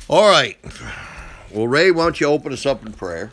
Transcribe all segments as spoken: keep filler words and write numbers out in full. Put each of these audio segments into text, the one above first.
All right. Well, Ray, why don't you open us up in prayer?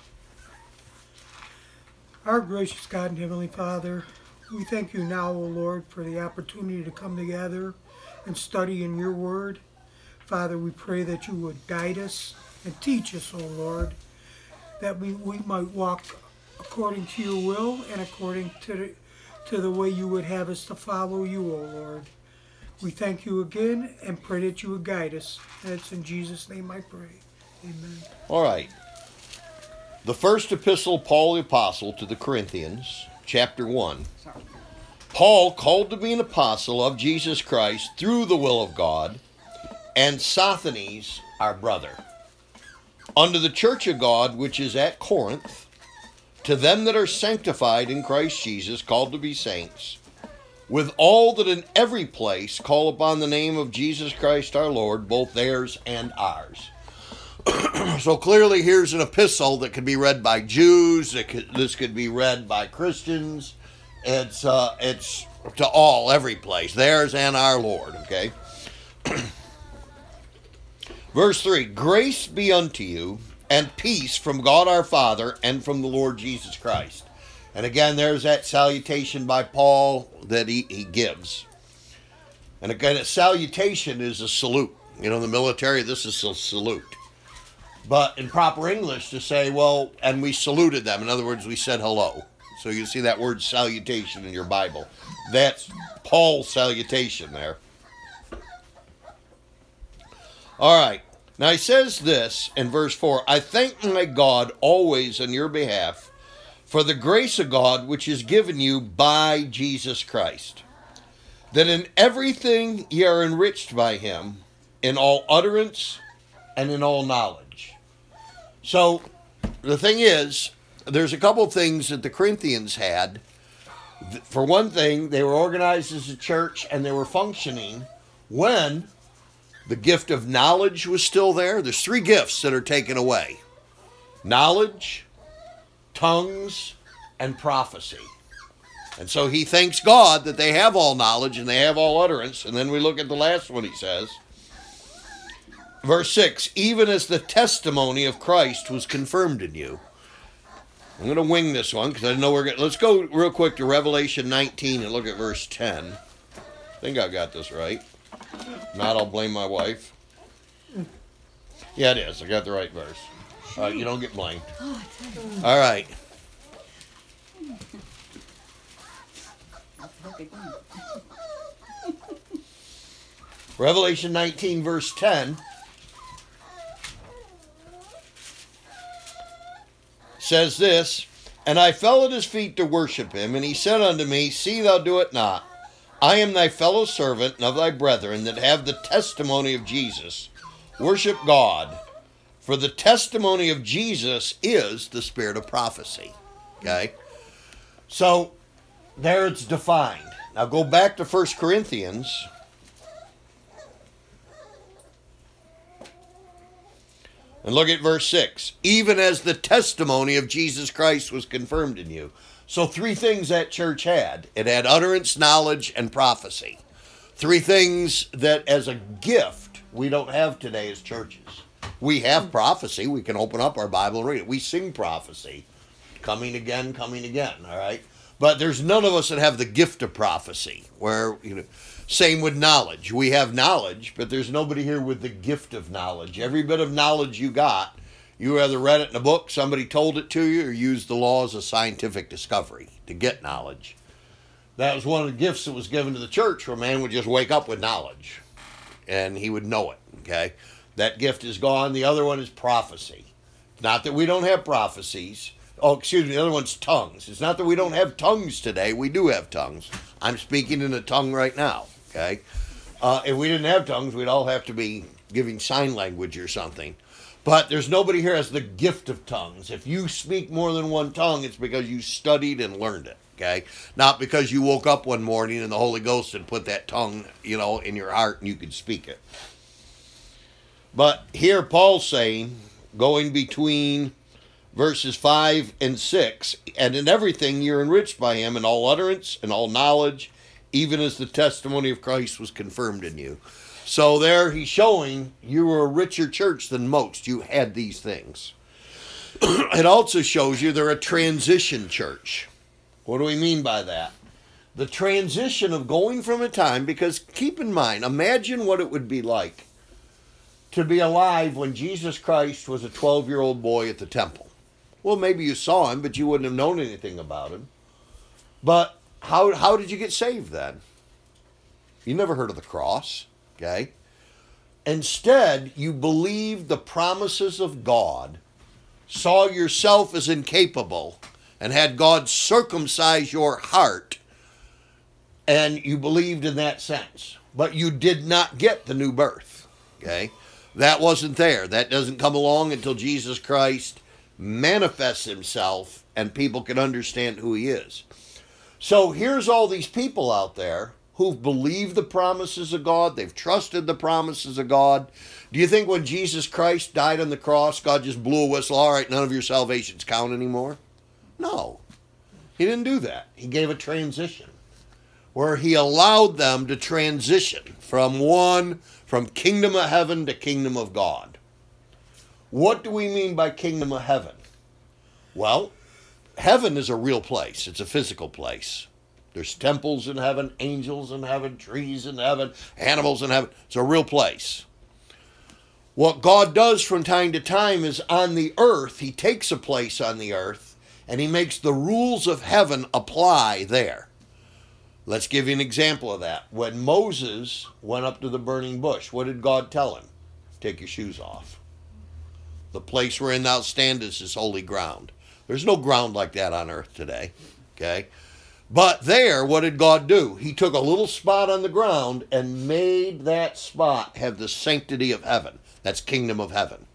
Our gracious God and Heavenly Father, we thank you now, O Lord, for the opportunity to come together and study in your word. Father, we pray that you would guide us and teach us, O Lord, that we, we might walk according to your will and according to the, to the way you would have us to follow you, O Lord. We thank you again and pray that you would guide us. And it's in Jesus' name I pray. Amen. All right. The first epistle of Paul the Apostle to the Corinthians, chapter one. Paul, called to be an apostle of Jesus Christ through the will of God, and Sosthenes, our brother, unto the church of God which is at Corinth, to them that are sanctified in Christ Jesus, called to be saints, with all that in every place call upon the name of Jesus Christ our Lord, both theirs and ours. So clearly here's an epistle that could be read by Jews. It could, this could be read by Christians. It's uh, it's to all, every place, theirs and our Lord, okay? Verse three, grace be unto you and peace from God our Father and from the Lord Jesus Christ. And again, there's that salutation by Paul that he, he gives. And again, a salutation is a salute. You know, in the military, this is a salute. But in proper English to say, well, and we saluted them. In other words, we said hello. So you see that word salutation in your Bible. That's Paul's salutation there. All right. Now he says this in verse four, I thank my God always on your behalf for the grace of God which is given you by Jesus Christ, that in everything ye are enriched by him, in all utterance and in all knowledge. So, the thing is, there's a couple of things that the Corinthians had. For one thing, they were organized as a church and they were functioning when the gift of knowledge was still there. There's three gifts that are taken away. Knowledge, tongues, and prophecy. And so he thanks God that they have all knowledge and they have all utterance. And then we look at the last one he says. Verse six, even as the testimony of Christ was confirmed in you. I'm going to wing this one because I know we're going to... Let's go real quick to Revelation nineteen and look at verse ten. I think I got this right. If not, I'll blame my wife. Yeah, it is. I got the right verse. All right, you don't get blamed. All right. Revelation nineteen, verse ten. Says this, and I fell at his feet to worship him, and he said unto me, see thou do it not. I am thy fellow servant and of thy brethren that have the testimony of Jesus. Worship God, for the testimony of Jesus is the spirit of prophecy. Okay? So, there it's defined. Now go back to First Corinthians. And look at verse six. Even as the testimony of Jesus Christ was confirmed in you. So three things that church had. It had utterance, knowledge, and prophecy. Three things that as a gift we don't have today as churches. We have prophecy. We can open up our Bible and read it. We sing prophecy. Coming again, coming again. All right? But there's none of us that have the gift of prophecy. Where, you know... Same with knowledge. We have knowledge, but there's nobody here with the gift of knowledge. Every bit of knowledge you got, you either read it in a book, somebody told it to you, or used the laws of scientific discovery to get knowledge. That was one of the gifts that was given to the church, where a man would just wake up with knowledge, and he would know it, okay? That gift is gone. The other one is prophecy. Not that we don't have prophecies. Oh, excuse me, the other one's tongues. It's not that we don't have tongues today. We do have tongues. I'm speaking in a tongue right now. Okay, uh, if we didn't have tongues, we'd all have to be giving sign language or something. But there's nobody here has the gift of tongues. If you speak more than one tongue, it's because you studied and learned it. Okay, not because you woke up one morning and the Holy Ghost had put that tongue, you know, in your heart and you could speak it. But here Paul's saying, going between verses five and six, and in everything you're enriched by him in all utterance and all knowledge, even as the testimony of Christ was confirmed in you. So there he's showing you were a richer church than most. You had these things. It also shows you they're a transition church. What do we mean by that? The transition of going from a time, because keep in mind, imagine what it would be like to be alive when Jesus Christ was a twelve-year-old boy at the temple. Well, maybe you saw him, but you wouldn't have known anything about him. But how how did you get saved then? You never heard of the cross, okay? Instead, you believed the promises of God, saw yourself as incapable, and had God circumcise your heart, and you believed in that sense. But you did not get the new birth, okay? That wasn't there. That doesn't come along until Jesus Christ manifests himself and people can understand who he is. So here's all these people out there who've believed the promises of God. They've trusted the promises of God. Do you think when Jesus Christ died on the cross, God just blew a whistle, all right, none of your salvations count anymore? No. He didn't do that. He gave a transition where he allowed them to transition from one, from kingdom of heaven to kingdom of God. What do we mean by kingdom of heaven? Well, heaven is a real place. It's a physical place. There's temples in heaven, angels in heaven, trees in heaven, animals in heaven. It's a real place. What God does from time to time is on the earth, he takes a place on the earth and he makes the rules of heaven apply there. Let's give you an example of that. When Moses went up to the burning bush, what did God tell him? Take your shoes off. The place wherein thou standest is holy ground. There's no ground like that on earth today, okay? But there, what did God do? He took a little spot on the ground and made that spot have the sanctity of heaven. That's kingdom of heaven.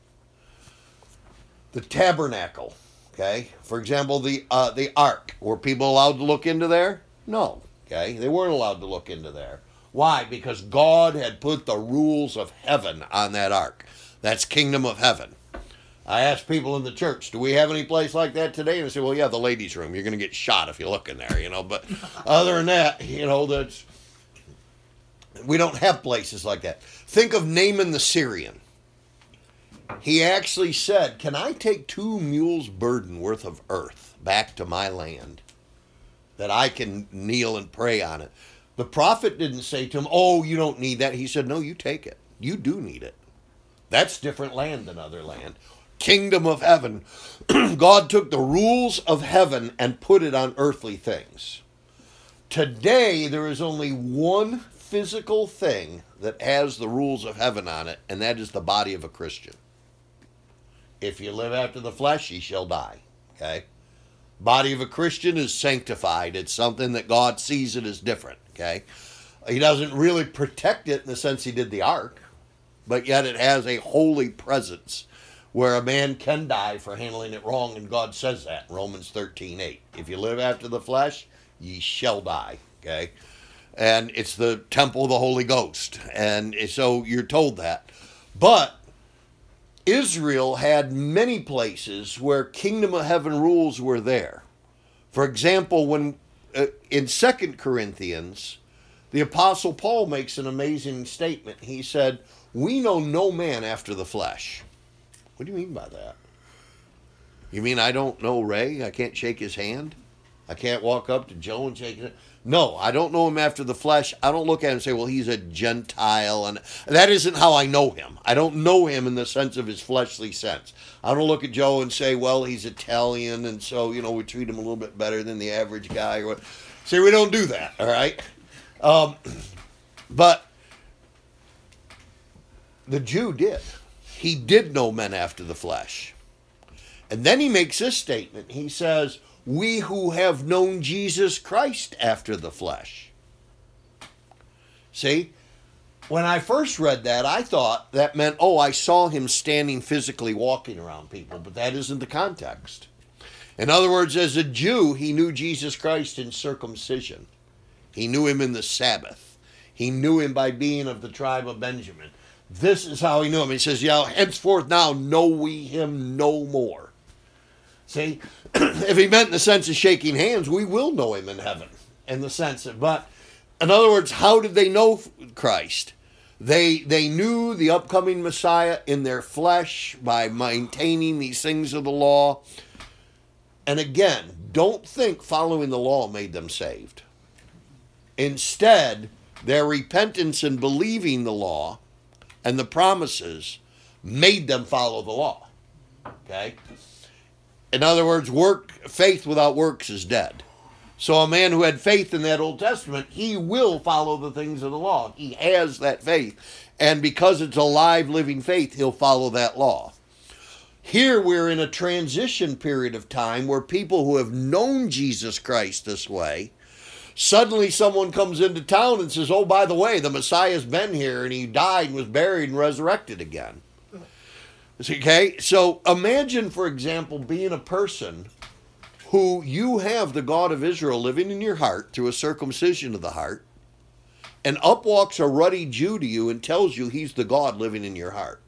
The tabernacle, okay? For example, the uh, the ark. Were people allowed to look into there? No, okay? They weren't allowed to look into there. Why? Because God had put the rules of heaven on that ark. That's kingdom of heaven. I asked people in the church, do we have any place like that today? And they said, well, yeah, the ladies' room. You're going to get shot if you look in there, you know. But other than that, you know, that's we don't have places like that. Think of Naaman the Syrian. He actually said, can I take two mules' burden worth of earth back to my land that I can kneel and pray on it? The prophet didn't say to him, oh, you don't need that. He said, no, you take it. You do need it. That's different land than other land. Kingdom of heaven. God took the rules of heaven and put it on earthly things. Today, there is only one physical thing that has the rules of heaven on it, and that is the body of a Christian. If you live after the flesh, ye shall die. Okay? Body of a Christian is sanctified. It's something that God sees it as different. Okay? He doesn't really protect it in the sense he did the ark, but yet it has a holy presence where a man can die for handling it wrong, and God says that in Romans thirteen eight. If you live after the flesh, ye shall die, okay? And it's the temple of the Holy Ghost, and so you're told that. But Israel had many places where kingdom of heaven rules were there. For example, when uh, in Second Corinthians, the Apostle Paul makes an amazing statement. He said, we know no man after the flesh. What do you mean by that? You mean I don't know Ray? I can't shake his hand? I can't walk up to Joe and shake his hand? No, I don't know him after the flesh. I don't look at him and say, well, he's a Gentile. And that isn't how I know him. I don't know him in the sense of his fleshly sense. I don't look at Joe and say, well, he's Italian, and so, you know, we treat him a little bit better than the average guy. Or what. See, we don't do that, all right? Um, but the Jew did. He did know men after the flesh. And then he makes this statement. He says, we who have known Jesus Christ after the flesh. See, when I first read that, I thought that meant, oh, I saw him standing physically walking around people, but that isn't the context. In other words, as a Jew, he knew Jesus Christ in circumcision. He knew him in the Sabbath. He knew him by being of the tribe of Benjamin. This is how he knew him. He says, yeah, henceforth now know we him no more. See, if he meant in the sense of shaking hands, we will know him in heaven. In the sense of, but in other words, how did they know Christ? They they knew the upcoming Messiah in their flesh by maintaining these things of the law. And again, don't think following the law made them saved. Instead, their repentance and believing the law and the promises made them follow the law. Okay? In other words, work faith without works is dead. So a man who had faith in that Old Testament, he will follow the things of the law. He has that faith. And because it's a live, living faith, he'll follow that law. Here we're in a transition period of time where people who have known Jesus Christ this way, suddenly someone comes into town and says, oh, by the way, the Messiah's been here and he died and was buried and resurrected again. Okay, so imagine, for example, being a person who you have the God of Israel living in your heart through a circumcision of the heart, and up walks a ruddy Jew to you and tells you he's the God living in your heart.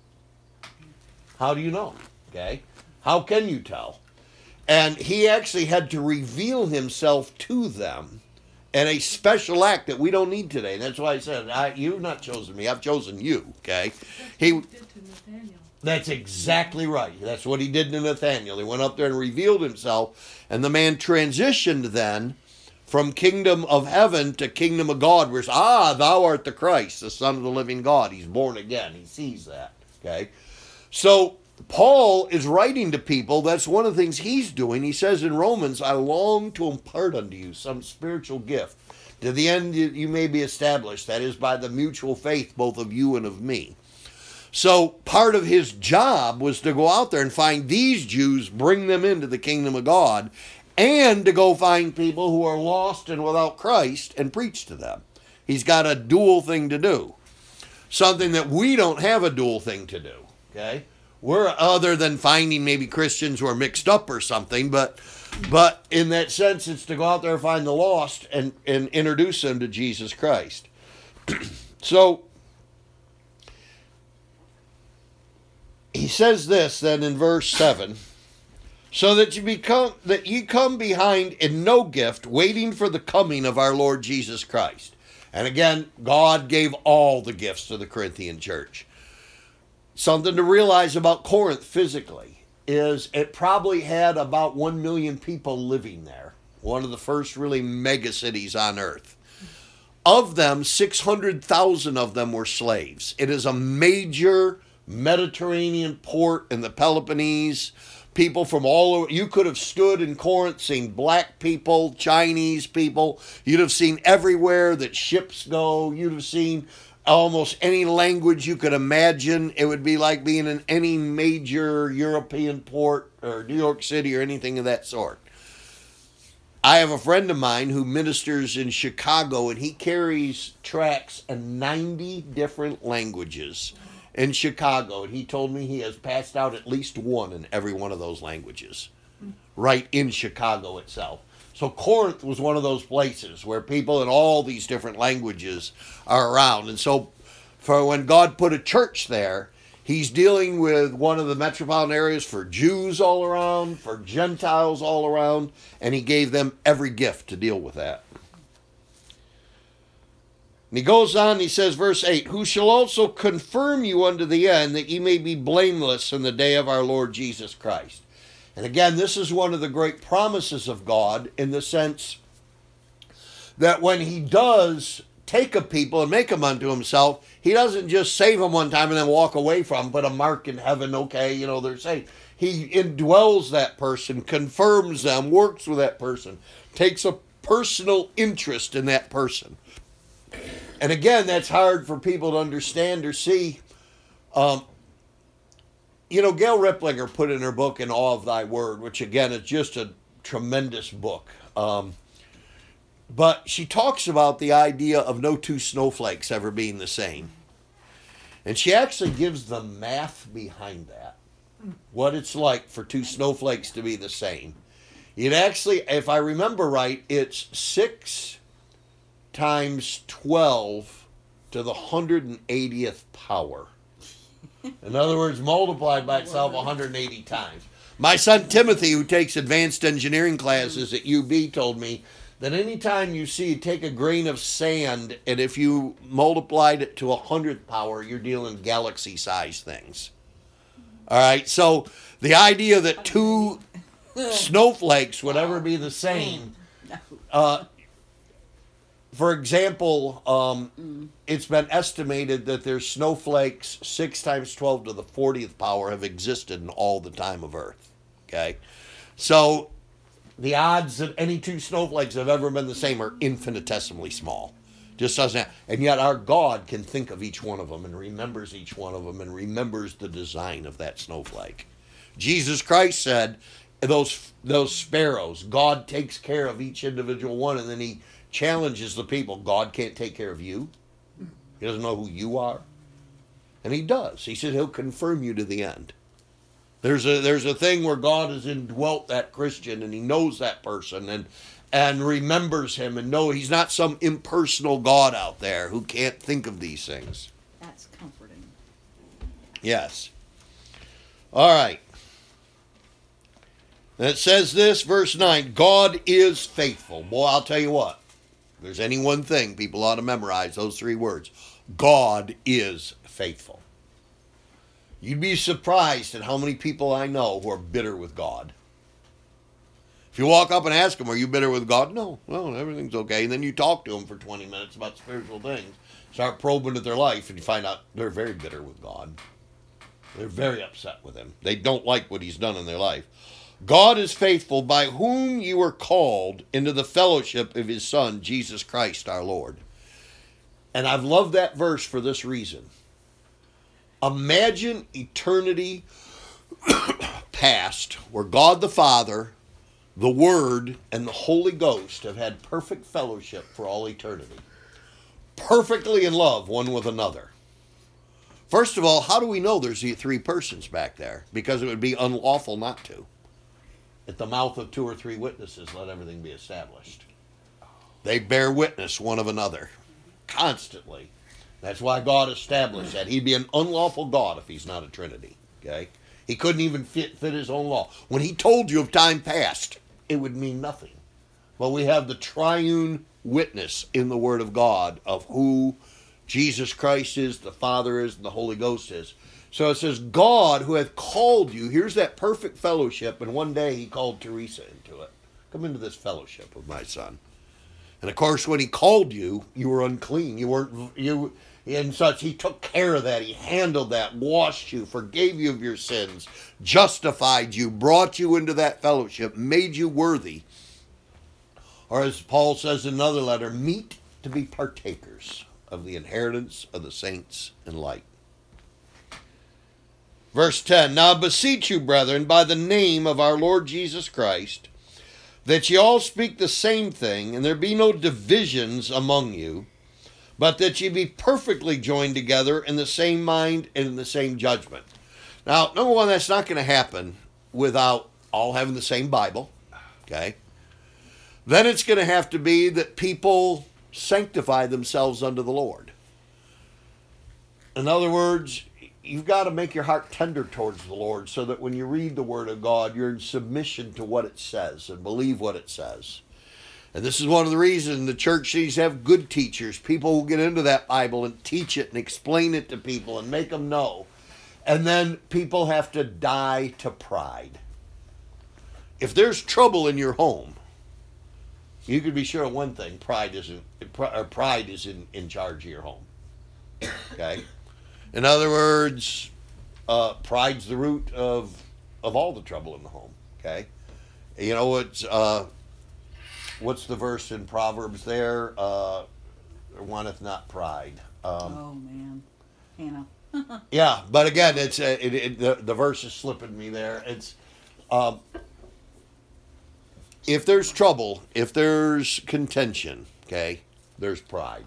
How do you know? Okay, how can you tell? And he actually had to reveal himself to them in a special act that we don't need today. That's why I said, I, you've not chosen me, I've chosen you. Okay, he. That's exactly right. That's what he did to Nathanael. He went up there and revealed himself, and the man transitioned then from kingdom of heaven to kingdom of God, where it's, ah, thou art the Christ, the Son of the living God. He's born again. He sees that. Okay, so Paul is writing to people. That's one of the things he's doing. He says in Romans, I long to impart unto you some spiritual gift, to the end you may be established. That is by the mutual faith both of you and of me. So part of his job was to go out there and find these Jews, bring them into the kingdom of God, and to go find people who are lost and without Christ and preach to them. He's got a dual thing to do. Something that we don't have a dual thing to do. Okay? We're other than finding maybe Christians who are mixed up or something, but but in that sense it's to go out there and find the lost and, and introduce them to Jesus Christ. So he says this then in verse seven, so that you become that ye come behind in no gift, waiting for the coming of our Lord Jesus Christ. And again, God gave all the gifts to the Corinthian church. Something to realize about Corinth physically is it probably had about one million people living there. One of the first really mega cities on earth. Of them, six hundred thousand of them were slaves. It is a major Mediterranean port in the Peloponnese. People from all over. You could have stood in Corinth, seen black people, Chinese people. You'd have seen everywhere that ships go. You'd have seen almost any language you could imagine. It would be like being in any major European port or New York City or anything of that sort. I have a friend of mine who ministers in Chicago, and he carries tracts in ninety different languages in Chicago, and he told me he has passed out at least one in every one of those languages, right in Chicago itself. So Corinth was one of those places where people in all these different languages are around. And so for when God put a church there, he's dealing with one of the metropolitan areas for Jews all around, for Gentiles all around, and he gave them every gift to deal with that. And he goes on, he says, verse eight, who shall also confirm you unto the end, that ye may be blameless in the day of our Lord Jesus Christ. And again, this is one of the great promises of God in the sense that when he does take a people and make them unto himself, he doesn't just save them one time and then walk away from them, put a mark in heaven, okay, you know, they're saved. He indwells that person, confirms them, works with that person, takes a personal interest in that person. And again, that's hard for people to understand or see. Um, you know, Gail Riplinger put in her book, In Awe of Thy Word, which again is just a tremendous book. Um, but she talks about the idea of no two snowflakes ever being the same. And she actually gives the math behind that. What it's like for two snowflakes to be the same. It actually, if I remember right, it's six times twelve to the one hundred eightieth power. In other words, multiplied by itself one hundred eighty times. My son Timothy, who takes advanced engineering classes at U B, told me that anytime you see, take a grain of sand, and if you multiplied it to a hundredth power, you're dealing galaxy-sized things. All right, so the idea that two snowflakes would ever be the same, uh, for example, um, mm. it's been estimated that there's snowflakes six times twelve to the fortieth power have existed in all the time of Earth. Okay, so the odds that any two snowflakes have ever been the same are infinitesimally small. Just doesn't happen. And yet our God can think of each one of them and remembers each one of them and remembers the design of that snowflake. Jesus Christ said, those those sparrows, God takes care of each individual one, and then he challenges the people. God can't take care of you? He doesn't know who you are? And he does. He said he'll confirm you to the end. There's a there's a thing where God has indwelt that Christian, and he knows that person and and remembers him, and know he's not some impersonal God out there who can't think of these things. That's comforting. Yes. All right. And it says this, verse nine, God is faithful. Boy, I'll tell you what. If there's any one thing people ought to memorize, those three words. God is faithful. You'd be surprised at how many people I know who are bitter with God. If you walk up and ask them, are you bitter with God? No, well, everything's okay. And then you talk to them for twenty minutes about spiritual things, start probing at their life, and you find out they're very bitter with God. They're very upset with him. They don't like what he's done in their life. God is faithful, by whom you were called into the fellowship of his Son, Jesus Christ our Lord. And I've loved that verse for this reason. Imagine eternity past, where God the Father, the Word, and the Holy Ghost have had perfect fellowship for all eternity. Perfectly in love one with another. First of all, how do we know there's three persons back there? Because it would be unlawful not to. At the mouth of two or three witnesses, let everything be established. They bear witness one of another constantly. That's why God established that. He'd be an unlawful God if he's not a Trinity. Okay? He couldn't even fit, fit his own law. When he told you of time past, it would mean nothing. But we have the triune witness in the Word of God of who Jesus Christ is, the Father is, and the Holy Ghost is. So it says, God who hath called you, here's that perfect fellowship, and one day he called Teresa into it. Come into this fellowship with my son. And of course, when he called you, you were unclean. You weren't, you, and such. He took care of that. He handled that, washed you, forgave you of your sins, justified you, brought you into that fellowship, made you worthy. Or as Paul says in another letter, meet to be partakers of the inheritance of the saints in light. Verse ten, now beseech you, brethren, by the name of our Lord Jesus Christ, that ye all speak the same thing, and there be no divisions among you, but that ye be perfectly joined together in the same mind and in the same judgment. Now, number one, that's not going to happen without all having the same Bible, okay? Then it's going to have to be that people sanctify themselves unto the Lord. In other words, you've got to make your heart tender towards the Lord so that when you read the Word of God, you're in submission to what it says and believe what it says. And this is one of the reasons the church needs to have good teachers, people who get into that Bible and teach it and explain it to people and make them know. And then people have to die to pride. If there's trouble in your home, you can be sure of one thing, pride isn't, or pride is in, in charge of your home. Okay? In other words, uh, pride's the root of of all the trouble in the home. Okay, you know what's uh, what's the verse in Proverbs there? Uh, there wanteth not pride. Um, oh man, Hannah. Yeah, but again, it's uh, it, it, the the verse is slipping me there. It's um, if there's trouble, if there's contention, okay, there's pride.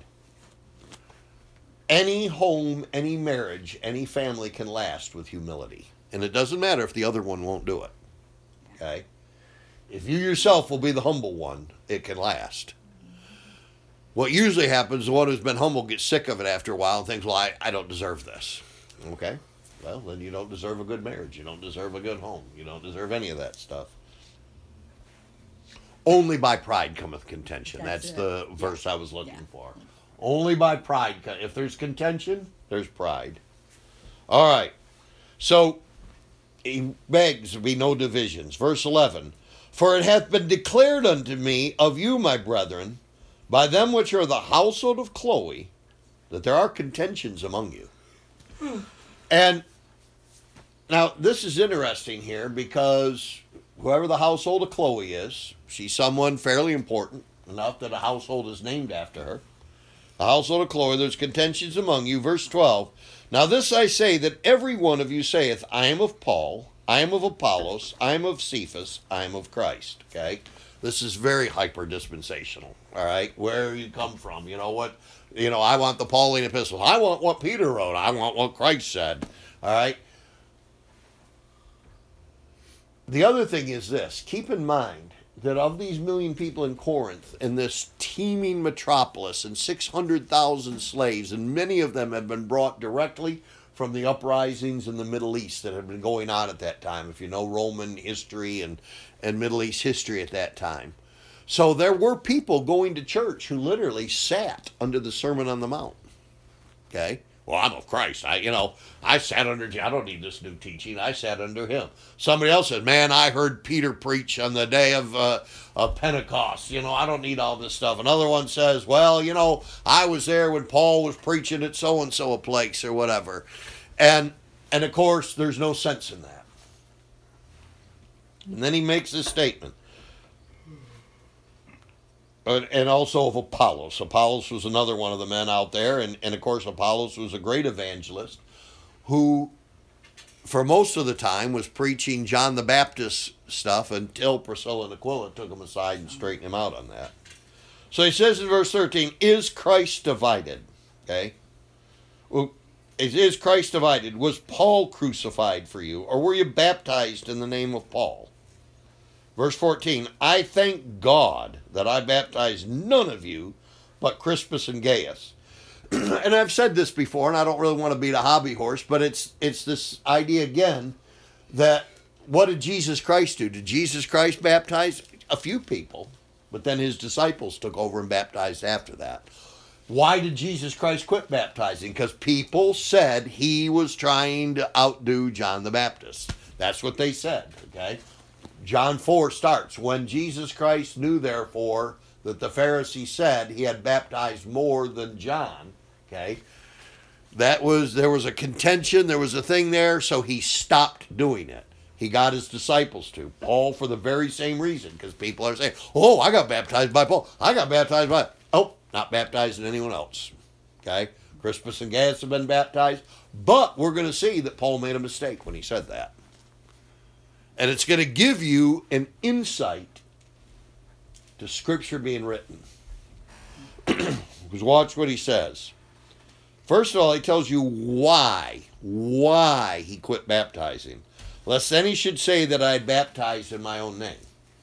Any home, any marriage, any family can last with humility. And it doesn't matter if the other one won't do it. Okay? If you yourself will be the humble one, it can last. What usually happens, the one who's been humble gets sick of it after a while and thinks, well, I, I don't deserve this. Okay? Well, then you don't deserve a good marriage. You don't deserve a good home. You don't deserve any of that stuff. Only by pride cometh contention. That's That's, it. the Yeah. verse I was looking Yeah. for. Only by pride. co- If there's contention, there's pride. All right. So he begs there be no divisions. Verse eleven. For it hath been declared unto me of you, my brethren, by them which are the household of Chloe, that there are contentions among you. And now this is interesting here because whoever the household of Chloe is, she's someone fairly important, enough that a household is named after her. The household of Chloe, there's contentions among you. Verse twelve. Now this I say, that every one of you saith, I am of Paul, I am of Apollos, I am of Cephas, I am of Christ. Okay? This is very hyper-dispensational. All right? Where you come from. You know what? You know, I want the Pauline epistles. I want what Peter wrote. I want what Christ said. All right? The other thing is this. Keep in mind that of these million people in Corinth, in this teeming metropolis, and six hundred thousand slaves, and many of them have been brought directly from the uprisings in the Middle East that had been going on at that time, if you know Roman history and, and Middle East history at that time. So there were people going to church who literally sat under the Sermon on the Mount. Okay? Well, I'm of Christ. I, you know, I sat under, I don't need this new teaching. I sat under him. Somebody else said, man, I heard Peter preach on the day of, uh, of Pentecost. You know, I don't need all this stuff. Another one says, well, you know, I was there when Paul was preaching at so-and-so a place or whatever. And, and of course, there's no sense in that. And then he makes this statement. And also of Apollos. Apollos was another one of the men out there. And, and of course, Apollos was a great evangelist who, for most of the time, was preaching John the Baptist stuff until Priscilla and Aquila took him aside and straightened him out on that. So he says in verse thirteen, is Christ divided? Okay. Well, is Christ divided? Was Paul crucified for you? Or were you baptized in the name of Paul? Verse fourteen, I thank God that I baptized none of you but Crispus and Gaius. And I've said this before, and I don't really want to beat a hobby horse, but it's it's this idea again that what did Jesus Christ do? Did Jesus Christ baptize? A few people, but then his disciples took over and baptized after that. Why did Jesus Christ quit baptizing? Because people said he was trying to outdo John the Baptist. That's what they said, okay? John four starts, when Jesus Christ knew, therefore, that the Pharisees said he had baptized more than John, okay? That was, there was a contention, there was a thing there, so he stopped doing it. He got his disciples to. Paul, for the very same reason, because people are saying, oh, I got baptized by Paul. I got baptized by, oh, not baptized in anyone else, okay? Crispus and Gaius have been baptized, but we're going to see that Paul made a mistake when he said that. And it's going to give you an insight to Scripture being written. Because watch what he says. First of all, he tells you why, why he quit baptizing. Lest then he should say that I had baptized in my own name.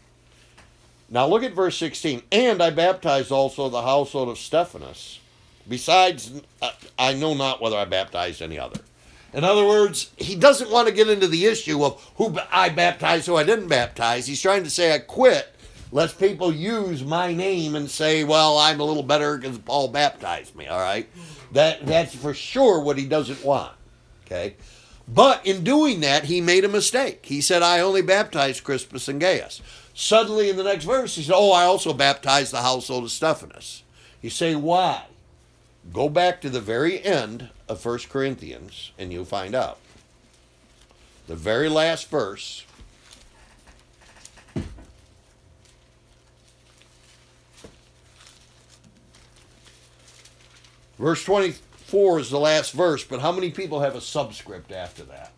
Now look at verse sixteen. And I baptized also the household of Stephanas. Besides, I know not whether I baptized any other. In other words, he doesn't want to get into the issue of who I baptized, who I didn't baptize. He's trying to say I quit, lest people use my name and say, well, I'm a little better because Paul baptized me, all right? That, that's for sure what he doesn't want, okay? But in doing that, he made a mistake. He said, I only baptized Crispus and Gaius. Suddenly in the next verse, he said, oh, I also baptized the household of Stephanas. You say, why? Go back to the very end of First Corinthians, and you'll find out. The very last verse. Verse twenty-four is the last verse, but how many people have a subscript after that?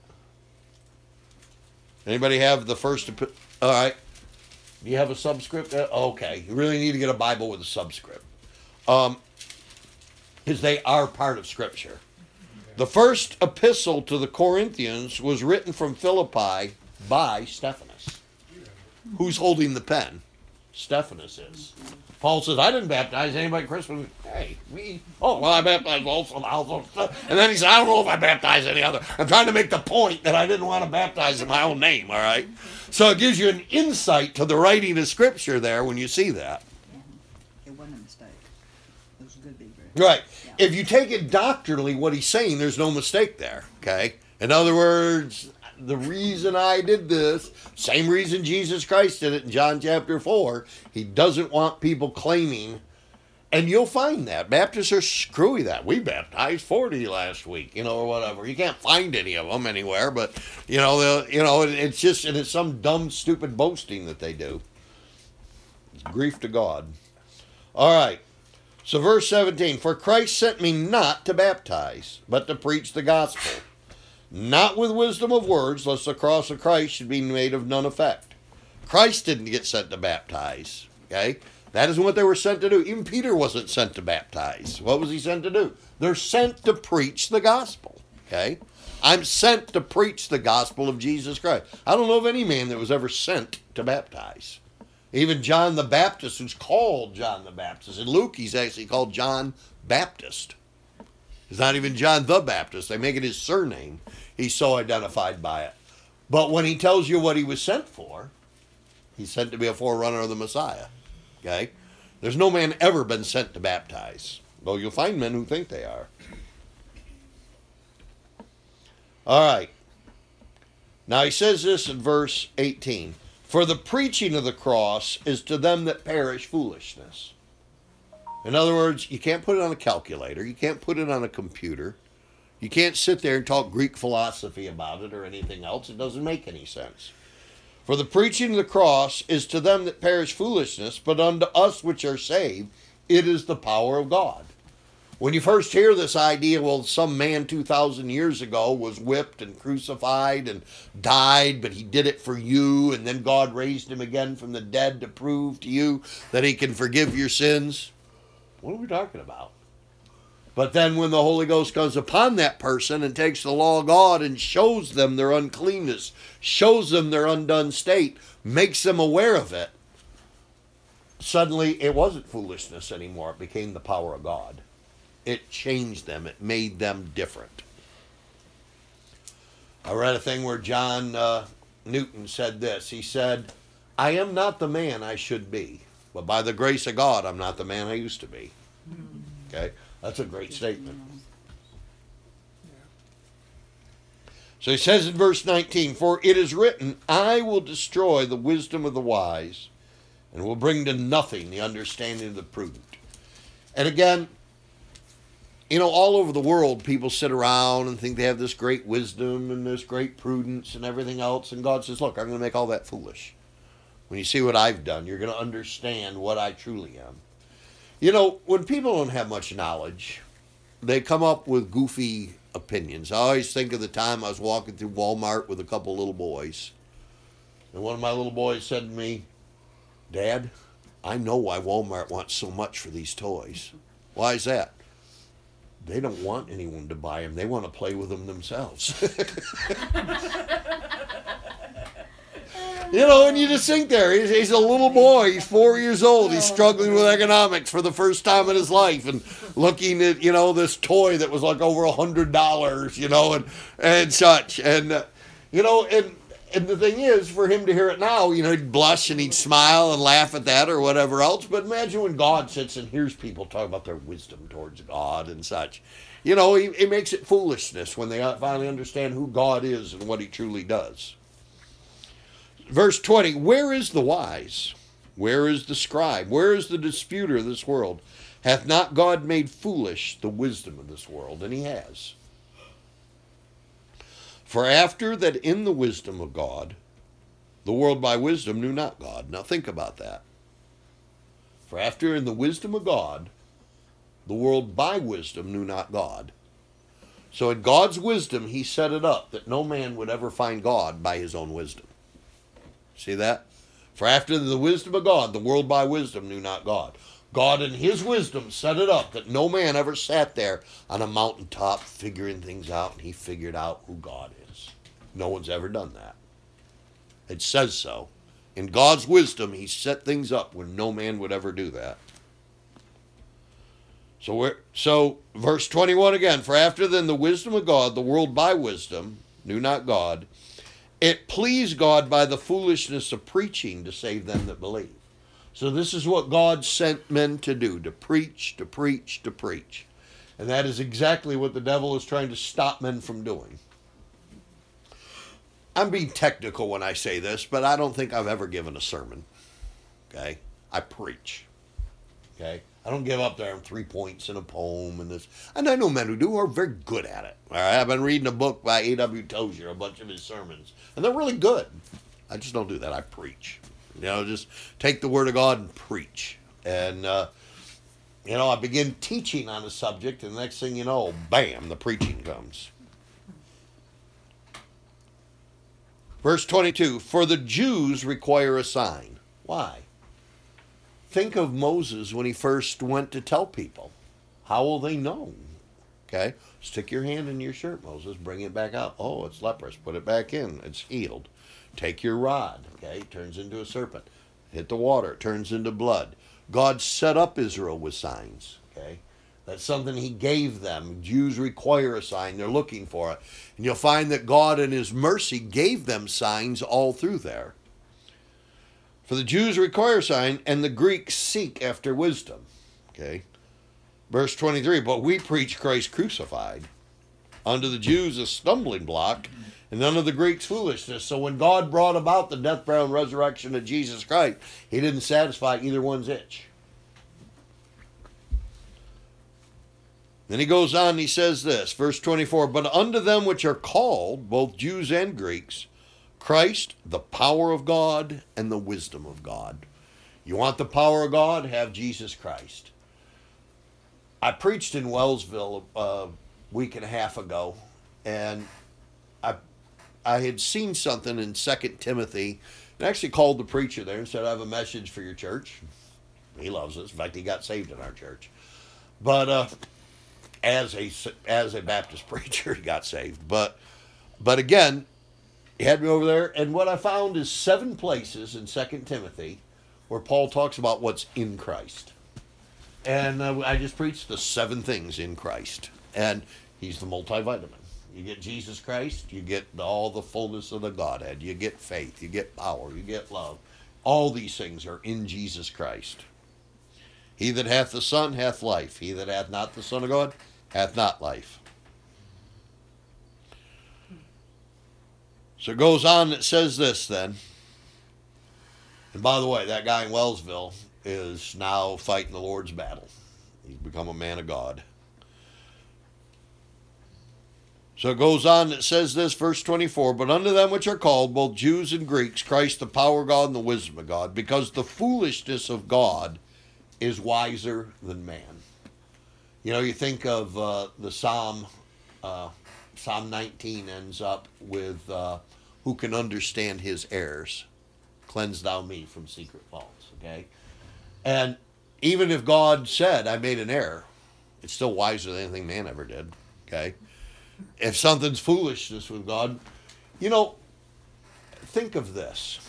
Anybody have the first? All right. Do you have a subscript? Okay. You really need to get a Bible with a subscript. Um, because they are part of Scripture. The first epistle to the Corinthians was written from Philippi by Stephanas. Who's holding the pen? Stephanus is. Paul says, I didn't baptize anybody at Christmas. Hey, me? Oh, well, I baptized also the household stuff. And then he said, I don't know if I baptized any other. I'm trying to make the point that I didn't want to baptize in my own name, all right? So it gives you an insight to the writing of Scripture there when you see that. It wasn't a mistake. It was a good beaver. Right. Yeah. If you take it doctrinally, what he's saying, there's no mistake there, okay? In other words, the reason I did this, same reason Jesus Christ did it in John chapter four, he doesn't want people claiming, and you'll find that. Baptists are screwy that. We baptized forty last week, you know, or whatever. You can't find any of them anywhere, but, you know, they'll- you know, it's just, and it's some dumb, stupid boasting that they do. It's grief to God. All right. So verse seventeen, for Christ sent me not to baptize, but to preach the gospel, not with wisdom of words, lest the cross of Christ should be made of none effect. Christ didn't get sent to baptize, okay? That isn't what they were sent to do. Even Peter wasn't sent to baptize. What was he sent to do? They're sent to preach the gospel, okay? I'm sent to preach the gospel of Jesus Christ. I don't know of any man that was ever sent to baptize. Even John the Baptist, who's called John the Baptist. In Luke, he's actually called John Baptist. It's not even John the Baptist. They make it his surname. He's so identified by it. But when he tells you what he was sent for, he's sent to be a forerunner of the Messiah. Okay? There's no man ever been sent to baptize. Though you'll find men who think they are. All right. Now he says this in verse eighteen. For the preaching of the cross is to them that perish foolishness. In other words, you can't put it on a calculator. You can't put it on a computer. You can't sit there and talk Greek philosophy about it or anything else. It doesn't make any sense. For the preaching of the cross is to them that perish foolishness, but unto us which are saved, it is the power of God. When you first hear this idea, well, some man two thousand years ago was whipped and crucified and died, but he did it for you, and then God raised him again from the dead to prove to you that he can forgive your sins. What are we talking about? But then when the Holy Ghost comes upon that person and takes the law of God and shows them their uncleanness, shows them their undone state, makes them aware of it, suddenly it wasn't foolishness anymore. It became the power of God. It changed them. It made them different. I read a thing where John uh, Newton said this. He said, I am not the man I should be, but by the grace of God, I'm not the man I used to be. Okay? That's a great statement. So he says in verse nineteen, for it is written, I will destroy the wisdom of the wise and will bring to nothing the understanding of the prudent. And again, you know, all over the world, people sit around and think they have this great wisdom and this great prudence and everything else. And God says, look, I'm going to make all that foolish. When you see what I've done, you're going to understand what I truly am. You know, when people don't have much knowledge, they come up with goofy opinions. I always think of the time I was walking through Walmart with a couple little boys. And one of my little boys said to me, Dad, I know why Walmart wants so much for these toys. Why is that? They don't want anyone to buy them. They want to play with them themselves. You know, and you just think there. He's, he's a little boy. He's four years old. He's struggling with economics for the first time in his life and looking at, you know, this toy that was like over a hundred dollars, you know, and, and such. And, uh, you know, and, and the thing is, for him to hear it now, you know, he'd blush and he'd smile and laugh at that or whatever else. But imagine when God sits and hears people talk about their wisdom towards God and such. You know, he, it makes it foolishness when they finally understand who God is and what he truly does. Verse twenty, where is the wise? Where is the scribe? Where is the disputer of this world? Hath not God made foolish the wisdom of this world? And he has. For after that in the wisdom of God, the world by wisdom knew not God. Now think about that. For after in the wisdom of God, the world by wisdom knew not God. So in God's wisdom, he set it up that no man would ever find God by his own wisdom. See that? For after the wisdom of God, the world by wisdom knew not God. God in his wisdom set it up that no man ever sat there on a mountaintop figuring things out and he figured out who God is. No one's ever done that. It says so In God's wisdom, he set things up when no man would ever do that. So, we're, so verse twenty-one again, for after then the wisdom of God, the world by wisdom, knew not God, it pleased God by the foolishness of preaching to save them that believe. So this is what God sent men to do, to preach, to preach, to preach. And that is exactly what the devil is trying to stop men from doing. I'm being technical when I say this, but I don't think I've ever given a sermon. Okay? I preach. Okay? I don't give up there on three points in a poem and this. And I know men who do are very good at it. All right? I've been reading a book by A W Tozier, a bunch of his sermons. And they're really good. I just don't do that. I preach. You know, just take the word of God and preach. And, uh, you know, I begin teaching on a subject, and the next thing you know, bam, the preaching comes. Verse twenty-two, for the Jews require a sign. Why? Think of Moses when he first went to tell people. How will they know? Okay, stick your hand in your shirt, Moses, bring it back out. Oh, it's leprous. Put it back in. It's healed. Take your rod, okay, turns into a serpent. Hit the water, it turns into blood. God set up Israel with signs, okay? That's something he gave them. Jews require a sign. They're looking for it. And you'll find that God in his mercy gave them signs all through there. For the Jews require a sign, and the Greeks seek after wisdom, okay? Verse twenty-three, but we preach Christ crucified. Unto the Jews a stumbling block, and none of the Greeks foolishness. So when God brought about the death, burial, and resurrection of Jesus Christ, he didn't satisfy either one's itch. Then he goes on and he says this, verse twenty-four, but unto them which are called, both Jews and Greeks, Christ, the power of God and the wisdom of God. You want the power of God? Have Jesus Christ. I preached in Wellsville a week and a half ago, and I I had seen something in Second Timothy, and actually called the preacher there and said, I have a message for your church. He loves us. In fact, he got saved in our church. But uh, as a as a Baptist preacher, he got saved. But but again, he had me over there, and what I found is seven places in Second Timothy where Paul talks about what's in Christ. And uh, I just preached the seven things in Christ. And he's the multivitamin. You get Jesus Christ, you get all the fullness of the Godhead. You get faith, you get power, you get love. All these things are in Jesus Christ. He that hath the Son hath life. He that hath not the Son of God hath not life. So it goes on, it says this then. And by the way, that guy in Wellsville is now fighting the Lord's battle. He's become a man of God. So it goes on, it says this, verse twenty-four, but unto them which are called, both Jews and Greeks, Christ the power of God and the wisdom of God, because the foolishness of God is wiser than man. You know, you think of uh, the Psalm, uh, Psalm nineteen ends up with, uh, who can understand his errors? Cleanse thou me from secret faults, okay? And even if God said, I made an error, it's still wiser than anything man ever did, okay? If something's foolishness with God, you know, think of this.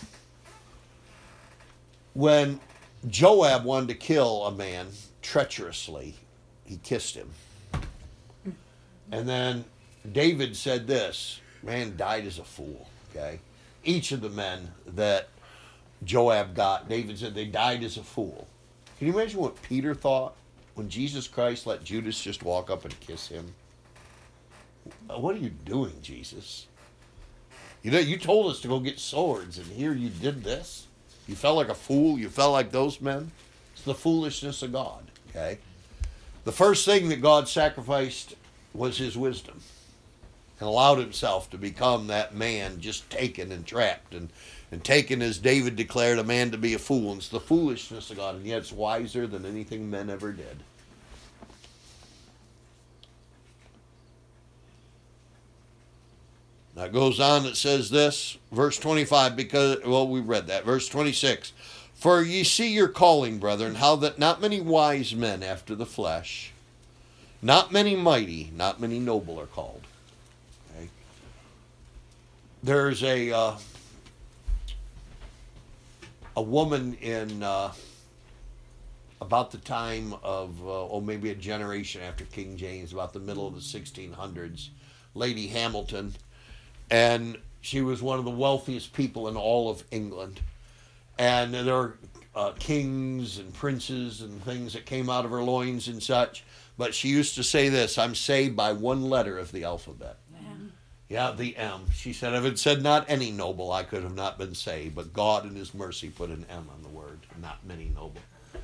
When Joab wanted to kill a man treacherously, he kissed him. And then David said this, man died as a fool, okay? Each of the men that Joab got, David said they died as a fool. Can you imagine what Peter thought when Jesus Christ let Judas just walk up and kiss him? What are you doing, Jesus? You know, you told us to go get swords, and here you did this. You felt like a fool. You felt like those men. It's the foolishness of God, okay? The first thing that God sacrificed was his wisdom and allowed himself to become that man just taken and trapped and, and taken, as David declared, a man to be a fool. And it's the foolishness of God, and yet it's wiser than anything men ever did. Now it goes on, it says this, verse twenty-five, because, well, we read that. Verse twenty-six, for ye see your calling, brethren, how that not many wise men after the flesh, not many mighty, not many noble are called. Okay? There's a, uh, a woman in uh, about the time of, uh, oh, maybe a generation after King James, about the middle of the sixteen hundreds, Lady Hamilton. And she was one of the wealthiest people in all of England. And there were uh, kings and princes and things that came out of her loins and such. But she used to say this, I'm saved by one letter of the alphabet. M. Yeah, the M. She said, if it said not any noble, I could have not been saved. But God in his mercy put an M on the word, not many noble.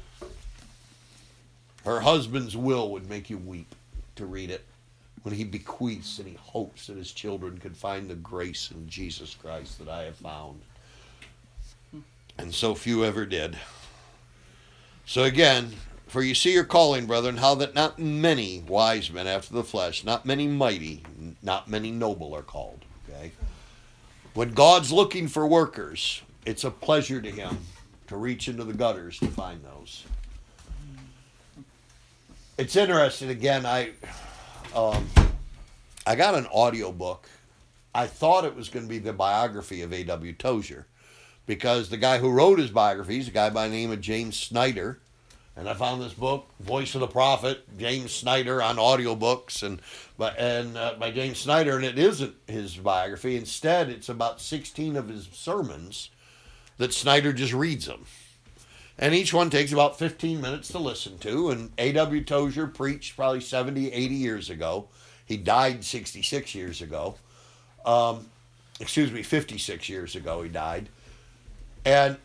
Her husband's will would make you weep to read it, when he bequeaths and he hopes that his children could find the grace in Jesus Christ that I have found. And so few ever did. So again, for you see your calling, brethren, how that not many wise men after the flesh, not many mighty, not many noble are called. Okay? When God's looking for workers, it's a pleasure to him to reach into the gutters to find those. It's interesting, again, I um, I got an audio book. I thought it was going to be the biography of A W Tozier, because the guy who wrote his biography is a guy by the name of James Snyder. And I found this book, Voice of the Prophet, James Snyder, on audiobooks, and but and uh, by James Snyder, and it isn't his biography. Instead, it's about sixteen of his sermons that Snyder just reads them. And each one takes about fifteen minutes to listen to. And A W Tozier preached probably seventy, eighty years ago. He died sixty-six years ago. Um, excuse me, fifty-six years ago he died. And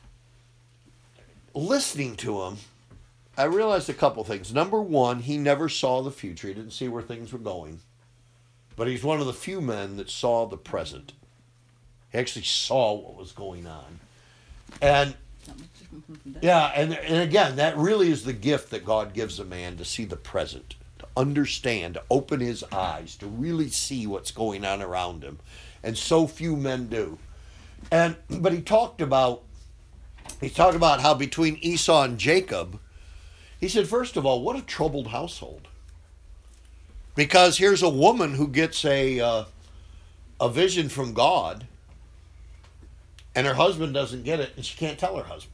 listening to him, I realized a couple things. Number one, he never saw the future. He didn't see where things were going. But he's one of the few men that saw the present. He actually saw what was going on. And yeah, and, and again, that really is the gift that God gives a man, to see the present, to understand, to open his eyes, to really see what's going on around him. And so few men do. And but he talked about he talked about how between Esau and Jacob, he said, first of all, what a troubled household. Because here's a woman who gets a uh, a vision from God, and her husband doesn't get it, and she can't tell her husband.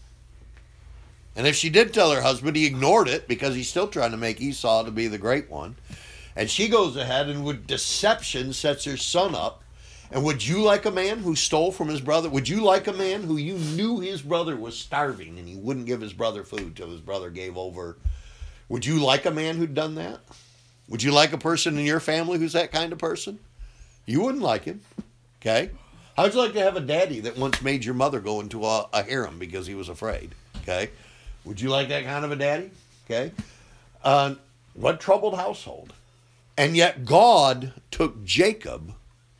And if she did tell her husband, he ignored it because he's still trying to make Esau to be the great one. And she goes ahead and with deception sets her son up. And would you like a man who stole from his brother? Would you like a man who you knew his brother was starving and he wouldn't give his brother food till his brother gave over? Would you like a man who'd done that? Would you like a person in your family who's that kind of person? You wouldn't like him. Okay? How'd you like to have a daddy that once made your mother go into a, a harem because he was afraid? Okay? Would you like that kind of a daddy? Okay? Uh, what troubled household. And yet God took Jacob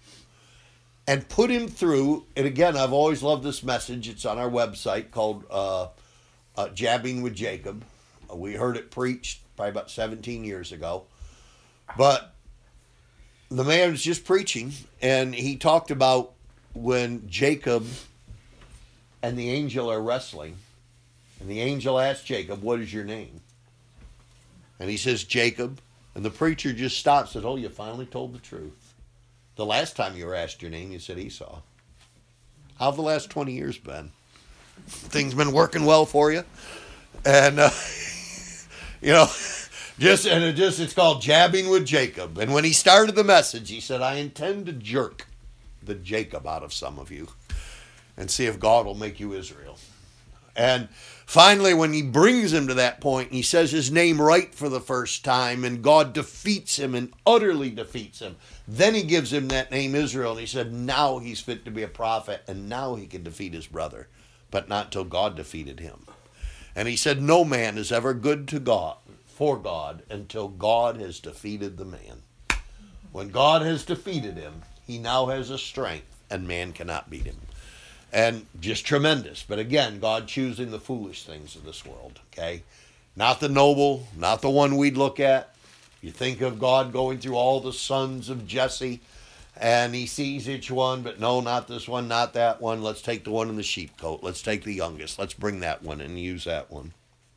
and put him through, and again, I've always loved this message. It's on our website called uh, uh, Jabbing with Jacob. Uh, we heard it preached probably about seventeen years ago. But the man was just preaching, and he talked about when Jacob and the angel are wrestling, and the angel asked Jacob, what is your name? And he says, Jacob. And the preacher just stops and says, oh, you finally told the truth. The last time you were asked your name, you said Esau. How have the last twenty years been? Things been working well for you? And, uh, you know, just and it just it's called Jabbing with Jacob. And when he started the message, he said, I intend to jerk the Jacob out of some of you and see if God will make you Israel. And finally, when he brings him to that point, he says his name right for the first time, and God defeats him and utterly defeats him. Then he gives him that name Israel, and he said now he's fit to be a prophet, and now he can defeat his brother, but not till God defeated him. And he said no man is ever good to God, for God, until God has defeated the man. When God has defeated him, he now has a strength, and man cannot beat him. And just tremendous. But again, God choosing the foolish things of this world, okay? Not the noble, not the one we'd look at. You think of God going through all the sons of Jesse, and he sees each one, but no, not this one, not that one. Let's take the one in the sheepcoat. Let's take the youngest. Let's bring that one and use that one.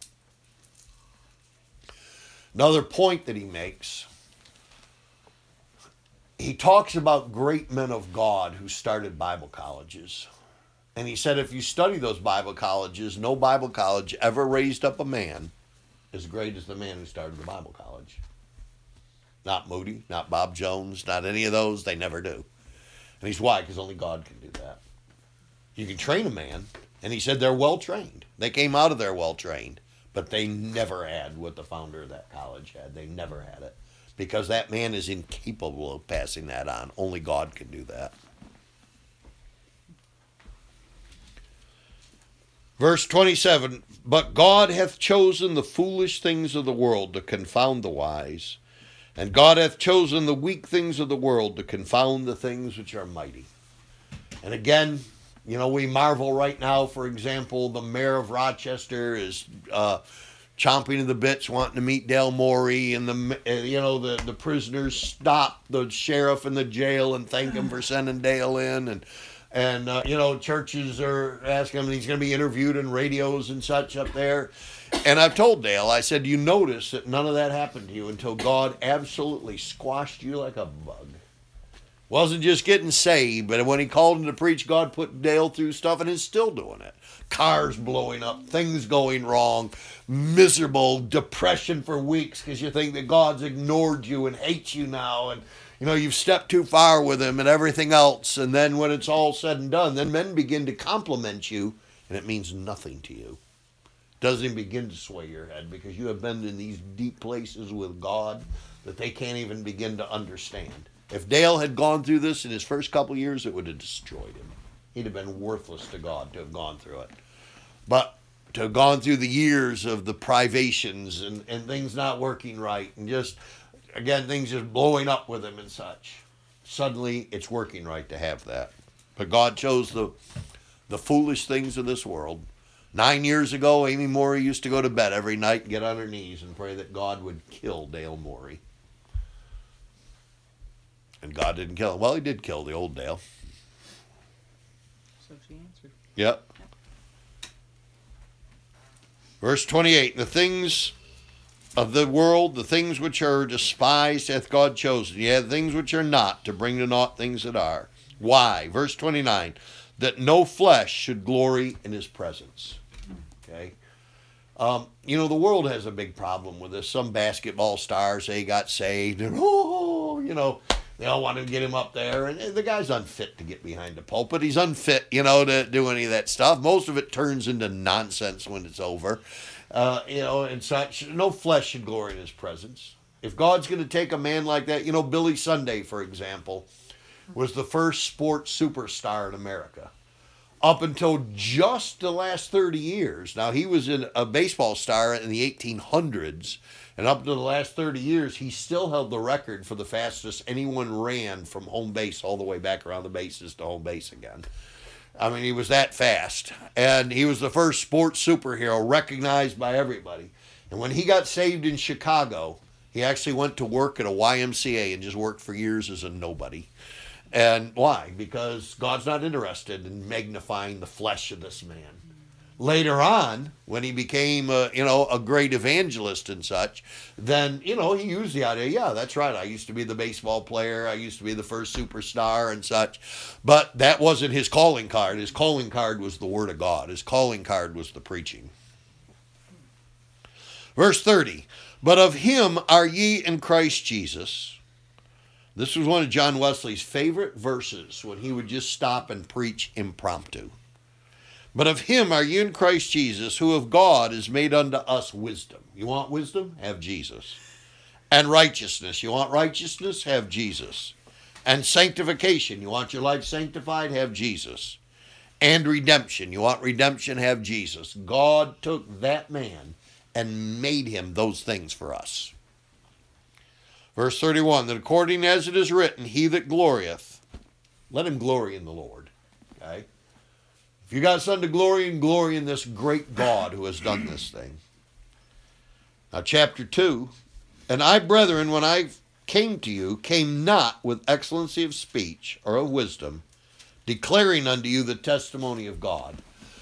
Another point that he makes, he talks about great men of God who started Bible colleges. And he said if you study those Bible colleges, no Bible college ever raised up a man as great as the man who started the Bible college. Not Moody, not Bob Jones, not any of those. They never do. And he's why? Because only God can do that. You can train a man, and he said they're well trained. They came out of there well trained, but they never had what the founder of that college had. They never had it. Because that man is incapable of passing that on. Only God can do that. Verse twenty-seven, but God hath chosen the foolish things of the world to confound the wise, and God hath chosen the weak things of the world to confound the things which are mighty. And again, you know, we marvel right now, for example, the mayor of Rochester is uh, chomping at the bits wanting to meet Dale Morey, and the uh, you know the, the prisoners stop the sheriff in the jail and thank him for sending Dale in, and And, uh, you know, churches are asking him, and he's going to be interviewed in radios and such up there. And I've told Dale, I said, you notice that none of that happened to you until God absolutely squashed you like a bug. Wasn't just getting saved, but when he called him to preach, God put Dale through stuff, and is still doing it. Cars blowing up, things going wrong, miserable, depression for weeks because you think that God's ignored you and hates you now, and you know, you've stepped too far with him and everything else. And then when it's all said and done, then men begin to compliment you, and it means nothing to you. Doesn't even begin to sway your head because you have been in these deep places with God that they can't even begin to understand. If Dale had gone through this in his first couple of years, it would have destroyed him. He'd have been worthless to God to have gone through it. But to have gone through the years of the privations and, and things not working right and just... Again, things just blowing up with him and such. Suddenly, it's working right to have that. But God chose the the foolish things of this world. Nine years ago, Amy Morey used to go to bed every night and get on her knees and pray that God would kill Dale Morey. And God didn't kill him. Well, he did kill the old Dale. So she answered. Yep. Verse twenty-eight, the things of the world, the things which are despised hath God chosen. Yea, the things which are not, to bring to naught things that are. Why? Verse twenty-nine, that no flesh should glory in his presence. Okay? Um, you know, the world has a big problem with this. Some basketball stars, they got saved, and oh, you know, they all want to get him up there, and the guy's unfit to get behind the pulpit. He's unfit, you know, to do any of that stuff. Most of it turns into nonsense when it's over. Uh, you know, and such. No flesh should glory in his presence. If God's going to take a man like that, you know, Billy Sunday, for example, was the first sports superstar in America. Up until just the last thirty years. Now, he was in a baseball star in the eighteen hundreds, and up to the last thirty years, he still held the record for the fastest anyone ran from home base all the way back around the bases to home base again. I mean, he was that fast. And he was the first sports superhero recognized by everybody. And when he got saved in Chicago, he actually went to work at a Y M C A and just worked for years as a nobody. And why? Because God's not interested in magnifying the flesh of this man. Later on, when he became a, you know, a great evangelist and such, then, you know, he used the idea, yeah, that's right, I used to be the baseball player, I used to be the first superstar and such, but that wasn't his calling card. His calling card was the Word of God. His calling card was the preaching. Verse thirty, but of him are ye in Christ Jesus. This was one of John Wesley's favorite verses when he would just stop and preach impromptu. But of him are you in Christ Jesus, who of God is made unto us wisdom. You want wisdom? Have Jesus. And righteousness. You want righteousness? Have Jesus. And sanctification. You want your life sanctified? Have Jesus. And redemption. You want redemption? Have Jesus. God took that man and made him those things for us. Verse thirty-one, that according as it is written, he that glorieth, let him glory in the Lord. Okay? If you got something to glory in, glory in this great God who has done this thing. Now, chapter two, and I, brethren, when I came to you, came not with excellency of speech or of wisdom, declaring unto you the testimony of God.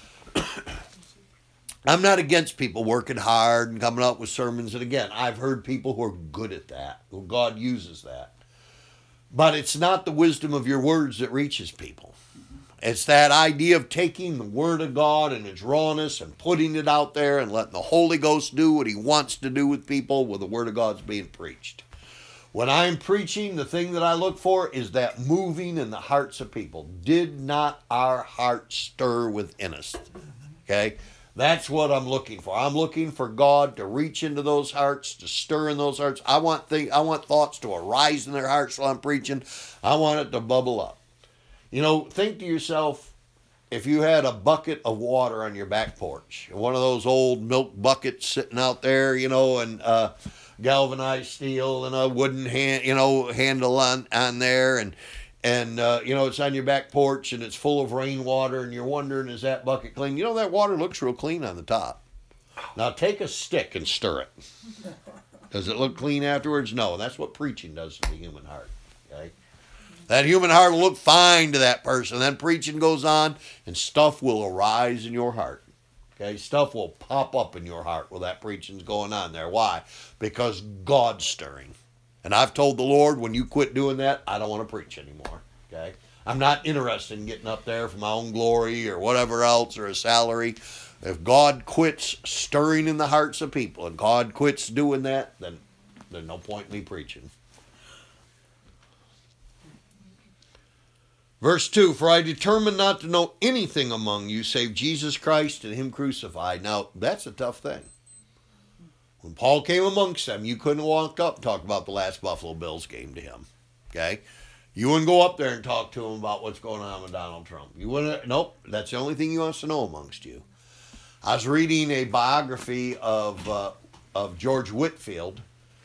I'm not against people working hard and coming up with sermons. And again, I've heard people who are good at that, who God uses that. But it's not the wisdom of your words that reaches people. It's that idea of taking the Word of God and its rawness and putting it out there and letting the Holy Ghost do what he wants to do with people while the Word of God's being preached. When I'm preaching, the thing that I look for is that moving in the hearts of people. Did not our hearts stir within us? Okay? That's what I'm looking for. I'm looking for God to reach into those hearts, to stir in those hearts. I want th- I want thoughts to arise in their hearts while I'm preaching. I want it to bubble up. You know, think to yourself, if you had a bucket of water on your back porch, one of those old milk buckets sitting out there, you know, and uh, galvanized steel and a wooden hand, you know, handle on, on there, and and uh, you know, it's on your back porch and it's full of rainwater, and you're wondering, is that bucket clean? You know, that water looks real clean on the top. Now take a stick and stir it. Does it look clean afterwards? No, and that's what preaching does to the human heart. Okay. That human heart will look fine to that person. Then preaching goes on, and stuff will arise in your heart. Okay, stuff will pop up in your heart while that preaching's going on there. Why? Because God's stirring. And I've told the Lord, when you quit doing that, I don't want to preach anymore. Okay, I'm not interested in getting up there for my own glory or whatever else or a salary. If God quits stirring in the hearts of people and God quits doing that, then there's no point in me preaching. Verse two, for I determined not to know anything among you save Jesus Christ and him crucified. Now, that's a tough thing. When Paul came amongst them, you couldn't walk up and talk about the last Buffalo Bills game to him. Okay? You wouldn't go up there and talk to him about what's going on with Donald Trump. You wouldn't, nope, that's the only thing he wants to know amongst you. I was reading a biography of, uh, of George Whitefield,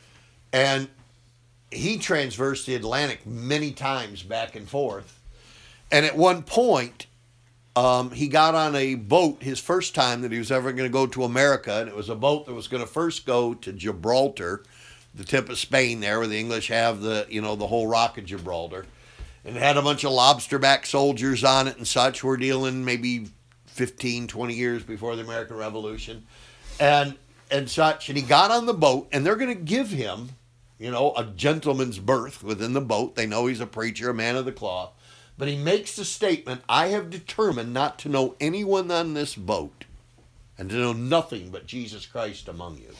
and he traversed the Atlantic many times back and forth. And at one point, um, he got on a boat his first time that he was ever going to go to America. And it was a boat that was going to first go to Gibraltar, the tip of Spain there, where the English have the, you know, the whole rock of Gibraltar. And it had a bunch of lobsterback soldiers on it and such. We're dealing maybe fifteen, twenty years before the American Revolution. And, and such. And he got on the boat, and they're going to give him, you know, a gentleman's berth within the boat. They know he's a preacher, a man of the cloth. But he makes the statement, I have determined not to know anyone on this boat and to know nothing but Jesus Christ among you.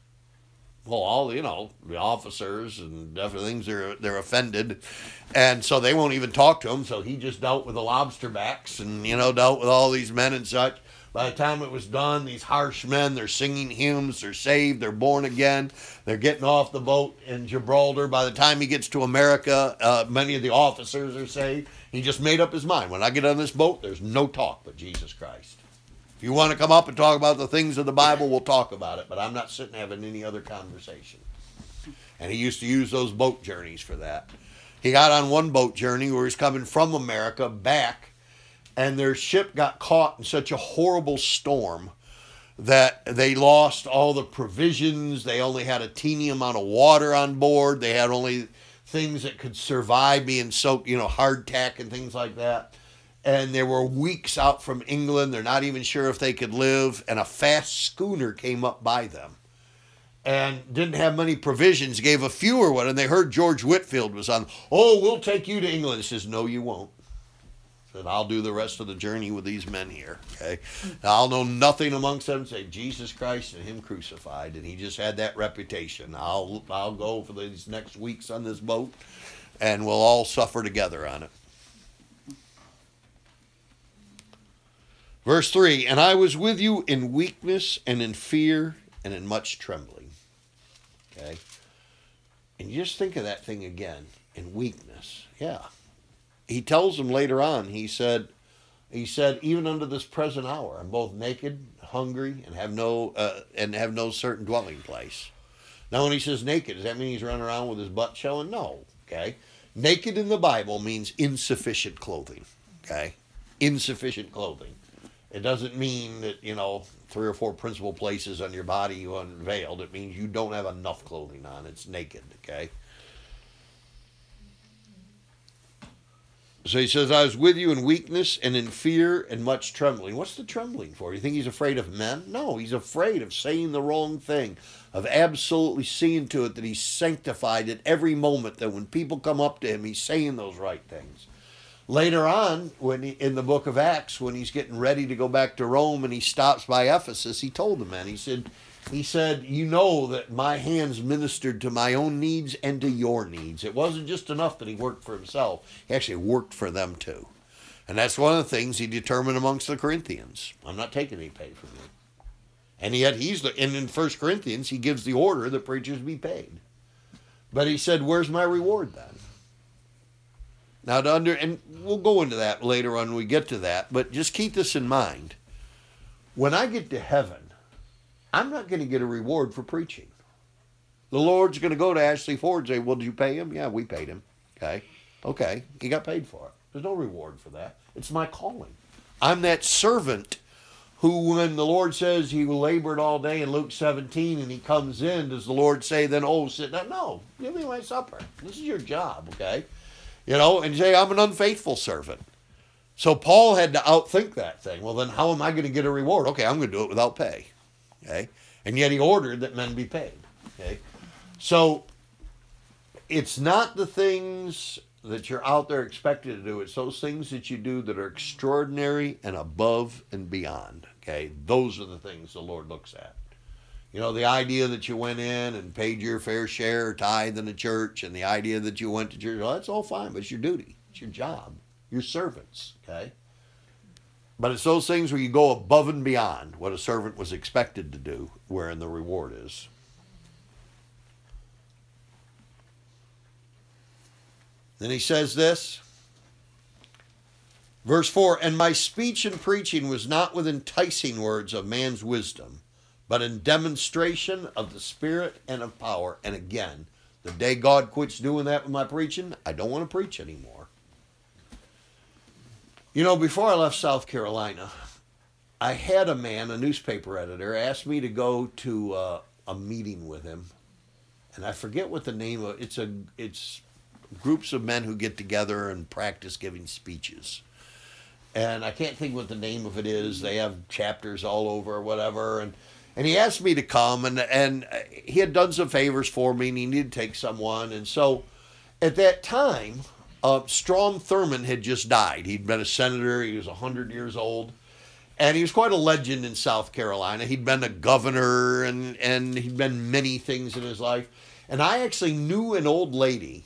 Well, all, you know, the officers and everything's, they're, they're offended. And so they won't even talk to him. So he just dealt with the lobsterbacks and, you know, dealt with all these men and such. By the time it was done, these harsh men, they're singing hymns, they're saved, they're born again, they're getting off the boat in Gibraltar. By the time he gets to America, uh, many of the officers are saved. He just made up his mind. When I get on this boat, there's no talk but Jesus Christ. If you want to come up and talk about the things of the Bible, we'll talk about it, but I'm not sitting having any other conversation. And he used to use those boat journeys for that. He got on one boat journey where he's coming from America back, and their ship got caught in such a horrible storm that they lost all the provisions. They only had a teeny amount of water on board. They had only things that could survive being soaked, you know, hardtack and things like that. And they were weeks out from England. They're not even sure if they could live. And a fast schooner came up by them and didn't have many provisions, gave a few or what. And they heard George Whitefield was on. Oh, we'll take you to England. He says, no, you won't. Said, I'll do the rest of the journey with these men here. Okay, now, I'll know nothing amongst them. Say Jesus Christ and him crucified, and he just had that reputation. I'll I'll go for these next weeks on this boat, and we'll all suffer together on it. Verse three, and I was with you in weakness and in fear and in much trembling. Okay, and you just think of that thing again, in weakness. Yeah. He tells them later on, he said, he said, even unto this present hour, I'm both naked, hungry, and have no uh, and have no certain dwelling place. Now, when he says naked, does that mean he's running around with his butt showing? No. Okay. Naked in the Bible means insufficient clothing. Okay. Insufficient clothing. It doesn't mean that, you know, three or four principal places on your body you unveiled. It means you don't have enough clothing on. It's naked. Okay. So he says, I was with you in weakness and in fear and much trembling. What's the trembling for? You think he's afraid of men? No, he's afraid of saying the wrong thing, of absolutely seeing to it that he's sanctified at every moment, that when people come up to him, he's saying those right things. Later on, when he, in the book of Acts, when he's getting ready to go back to Rome and he stops by Ephesus, he told the men, he said, he said, you know that my hands ministered to my own needs and to your needs. It wasn't just enough that he worked for himself. He actually worked for them too. And that's one of the things he determined amongst the Corinthians. I'm not taking any pay from you. And yet he's the, and in First Corinthians, he gives the order that preachers be paid. But he said, where's my reward then? Now, to under, and we'll go into that later on when we get to that, but just keep this in mind. When I get to heaven, I'm not going to get a reward for preaching. The Lord's going to go to Ashley Ford and say, well, did you pay him? Yeah, we paid him. Okay. Okay. He got paid for it. There's no reward for that. It's my calling. I'm that servant who, when the Lord says he labored all day in Luke seventeen and he comes in, does the Lord say then, oh, sit down? No, give me my supper. This is your job, okay? You know, and say, I'm an unfaithful servant. So Paul had to outthink that thing. Well, then how am I going to get a reward? Okay, I'm going to do it without pay. Okay? And yet he ordered that men be paid. Okay? So it's not the things that you're out there expected to do. It's those things that you do that are extraordinary and above and beyond. Okay? Those are the things the Lord looks at. You know, the idea that you went in and paid your fair share or tithe in the church, and the idea that you went to church, well, that's all fine, but it's your duty. It's your job. You're servants. Okay? But it's those things where you go above and beyond what a servant was expected to do, wherein the reward is. Then he says this, verse four, and my speech and preaching was not with enticing words of man's wisdom, but in demonstration of the Spirit and of power. And again, the day God quits doing that with my preaching, I don't want to preach anymore. You know, before I left South Carolina, I had a man, a newspaper editor, ask me to go to uh, a meeting with him. And I forget what the name of it's a it's groups of men who get together and practice giving speeches. And I can't think what the name of it is. They have chapters all over or whatever. And and he asked me to come, and, and he had done some favors for me, and he needed to take someone. And so at that time, uh, Strom Thurmond had just died. He'd been a senator. He was one hundred years old. And he was quite a legend in South Carolina. He'd been a governor, and, and he'd been many things in his life. And I actually knew an old lady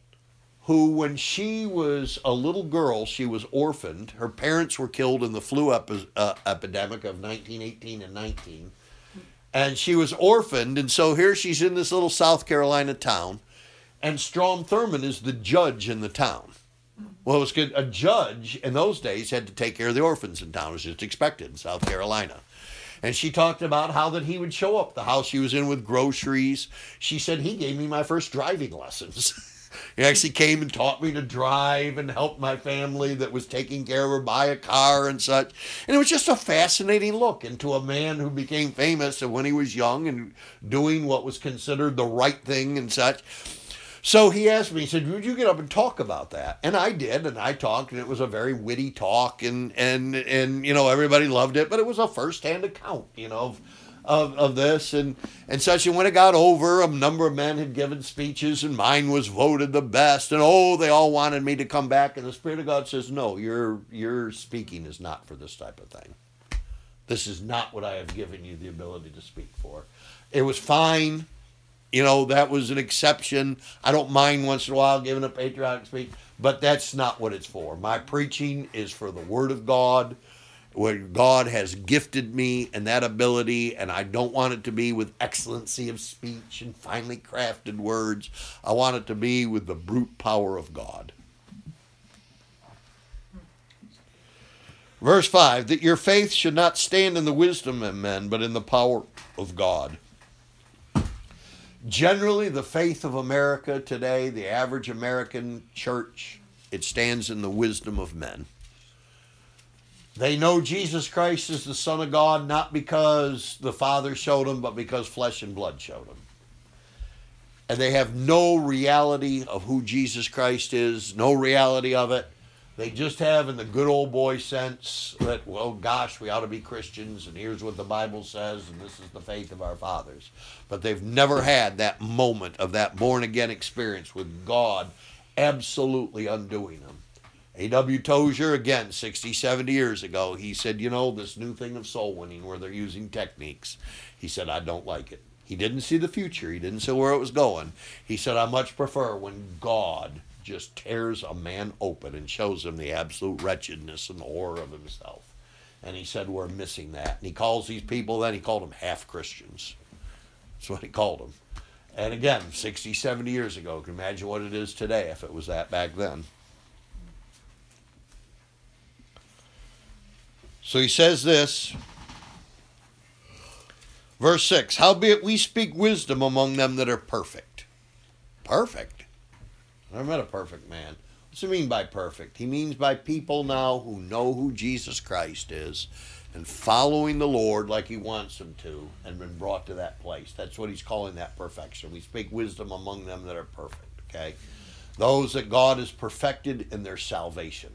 who, when she was a little girl, she was orphaned. Her parents were killed in the flu epi- uh, epidemic of nineteen eighteen and nineteen. And she was orphaned, and so here she's in this little South Carolina town, and Strom Thurmond is the judge in the town. Well, it was good. A judge in those days had to take care of the orphans in town. It was just expected in South Carolina. And she talked about how that he would show up the house she was in with groceries. She said, he gave me my first driving lessons. He actually came and taught me to drive and helped my family that was taking care of her buy a car and such. And it was just a fascinating look into a man who became famous when he was young and doing what was considered the right thing and such. So he asked me, he said, would you get up and talk about that? And I did, and I talked, and it was a very witty talk, and, and, and you know, everybody loved it, but it was a first-hand account, you know, of, of, of this and, and such. And when it got over, a number of men had given speeches, and mine was voted the best, and oh, they all wanted me to come back, and the Spirit of God says, no, your, your speaking is not for this type of thing. This is not what I have given you the ability to speak for. It was fine. You know, that was an exception. I don't mind once in a while giving a patriotic speech, but that's not what it's for. My preaching is for the Word of God, where God has gifted me and that ability, and I don't want it to be with excellency of speech and finely crafted words. I want it to be with the brute power of God. Verse five, that your faith should not stand in the wisdom of men, but in the power of God. Generally, the faith of America today, the average American church, it stands in the wisdom of men. They know Jesus Christ is the Son of God, not because the Father showed him, but because flesh and blood showed him. And they have no reality of who Jesus Christ is, no reality of it. They just have in the good old boy sense that, well, gosh, we ought to be Christians, and here's what the Bible says, and this is the faith of our fathers. But they've never had that moment of that born-again experience with God absolutely undoing them A W. Tozier, again, sixty, seventy years ago, he said, you know, this new thing of soul winning where they're using techniques, he said, I don't like it. He didn't see the future. He didn't see where it was going. He said, I much prefer when God just tears a man open and shows him the absolute wretchedness and horror of himself. And he said, we're missing that. And he calls these people, then he called them half-Christians. That's what he called them. And again, sixty, seventy years ago, can you imagine what it is today if it was that back then? So he says this, verse six, howbeit we speak wisdom among them that are perfect. Perfect? I never met a perfect man. What's he mean by perfect? He means by people now who know who Jesus Christ is and following the Lord like he wants them to and been brought to that place. That's what he's calling that perfection. We speak wisdom among them that are perfect, okay? Those that God has perfected in their salvation.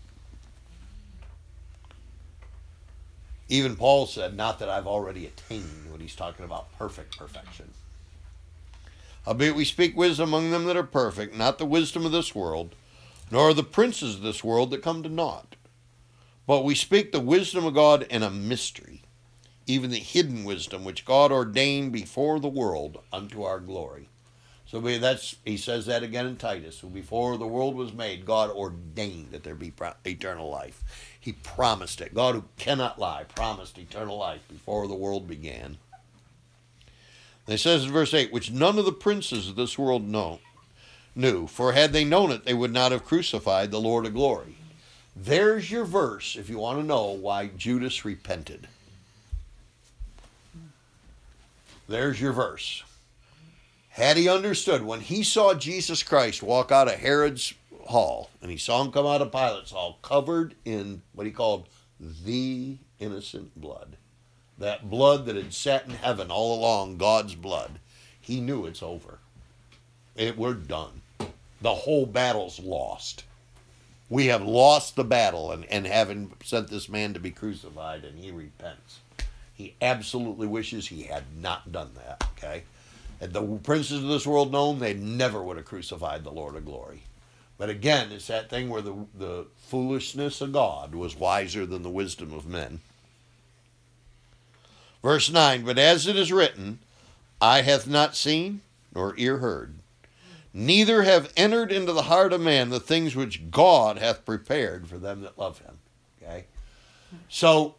Even Paul said, not that I've already attained, when he's talking about perfect perfection. Howbeit we speak wisdom among them that are perfect, not the wisdom of this world, nor the princes of this world that come to naught. But we speak the wisdom of God in a mystery, even the hidden wisdom which God ordained before the world unto our glory. So that's, he says that again in Titus. Before the world was made, God ordained that there be eternal life. He promised it. God, who cannot lie, promised eternal life before the world began. And it says in verse eight, which none of the princes of this world know, knew, for had they known it, they would not have crucified the Lord of glory. There's your verse if you want to know why Judas repented. There's your verse. Had he understood, when he saw Jesus Christ walk out of Herod's hall, and he saw him come out of Pilate's hall, covered in what he called the innocent blood, that blood that had sat in heaven all along, God's blood, he knew it's over. It, we're done. The whole battle's lost. We have lost the battle, and, and having sent this man to be crucified, and he repents. He absolutely wishes he had not done that, okay? Had the princes of this world known, they never would have crucified the Lord of glory. But again, it's that thing where the, the foolishness of God was wiser than the wisdom of men. Verse nine, but as it is written, eye hath not seen, nor ear heard, neither have entered into the heart of man the things which God hath prepared for them that love him. Okay? So,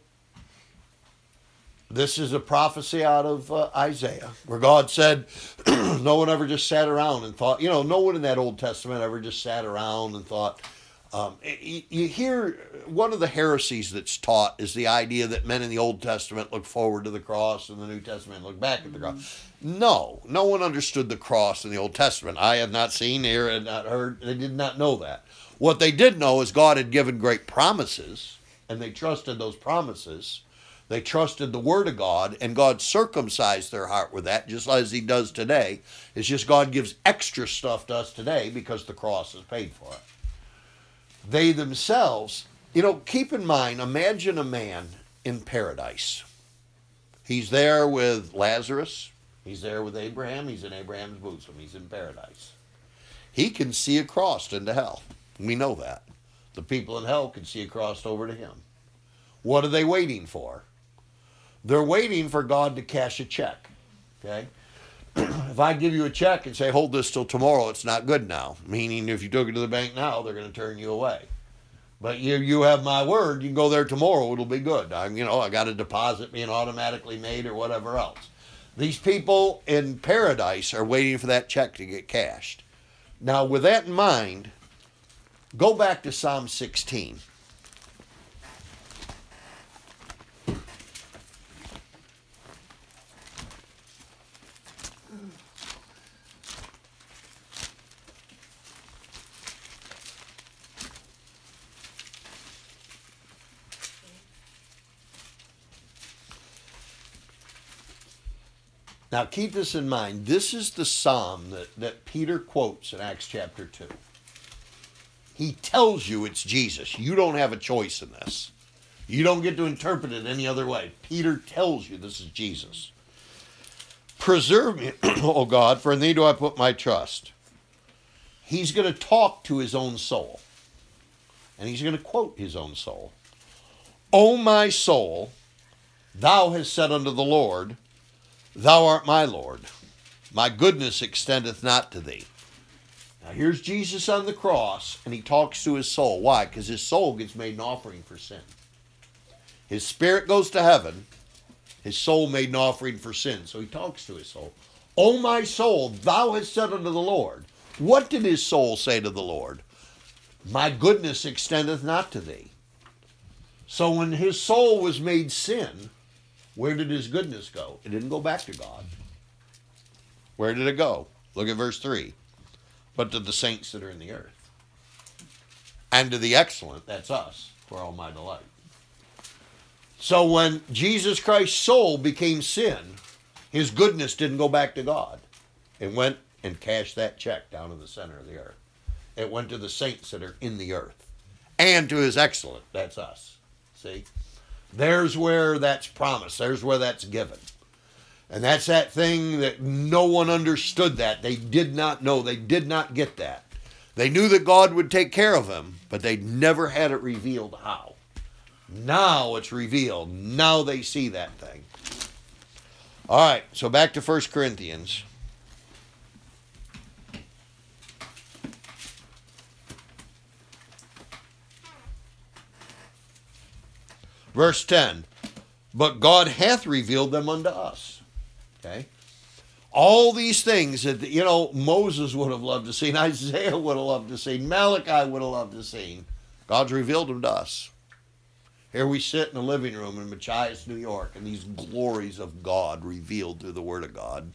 this is a prophecy out of uh, Isaiah, where God said, no one ever just sat around and thought, you know, no one in that Old Testament ever just sat around and thought. Um, you, you hear one of the heresies that's taught is the idea that men in the Old Testament look forward to the cross and the New Testament look back at the cross. No, no one understood the cross in the Old Testament. I have not seen, ear had not heard. They did not know that. What they did know is God had given great promises, and they trusted those promises. They trusted the Word of God, and God circumcised their heart with that, just as he does today. It's just God gives extra stuff to us today because the cross is paid for it. They themselves, you know, keep in mind, imagine a man in paradise. He's there with Lazarus. He's there with Abraham. He's in Abraham's bosom. He's in paradise. He can see across into hell. We know that. The people in hell can see across over to him. What are they waiting for? They're waiting for God to cash a check. Okay? If I give you a check and say, hold this till tomorrow, it's not good now. Meaning if you took it to the bank now, they're going to turn you away. But you you have my word, you can go there tomorrow, it'll be good. I'm, you know, I got a deposit being automatically made or whatever else. These people in paradise are waiting for that check to get cashed. Now, with that in mind, go back to Psalm sixteen. Now keep this in mind. This is the psalm that, that Peter quotes in Acts chapter two. He tells you it's Jesus. You don't have a choice in this. You don't get to interpret it any other way. Peter tells you this is Jesus. Preserve me, O God, for in thee do I put my trust. He's going to talk to his own soul. And he's going to quote his own soul. O my soul, thou hast said unto the Lord, thou art my Lord. My goodness extendeth not to thee. Now here's Jesus on the cross, and he talks to his soul. Why? Because his soul gets made an offering for sin. His spirit goes to heaven. His soul made an offering for sin. So he talks to his soul. O my soul, thou hast said unto the Lord. What did his soul say to the Lord? My goodness extendeth not to thee. So when his soul was made sin, where did his goodness go? It didn't go back to God. Where did it go? Look at verse three. But to the saints that are in the earth. And to the excellent, that's us, for all my delight. So when Jesus Christ's soul became sin, his goodness didn't go back to God. It went and cashed that check down in the center of the earth. It went to the saints that are in the earth. And to his excellent, that's us. See? There's where that's promised. There's where that's given. And that's that thing that no one understood that. They did not know. They did not get that. They knew that God would take care of them, but they never had it revealed how. Now it's revealed. Now they see that thing. All right, so back to First Corinthians. Verse ten, but God hath revealed them unto us. Okay? All these things that, you know, Moses would have loved to see, Isaiah would have loved to see, Malachi would have loved to see. God's revealed them to us. Here we sit in the living room in Machias, New York, and these glories of God revealed through the Word of God.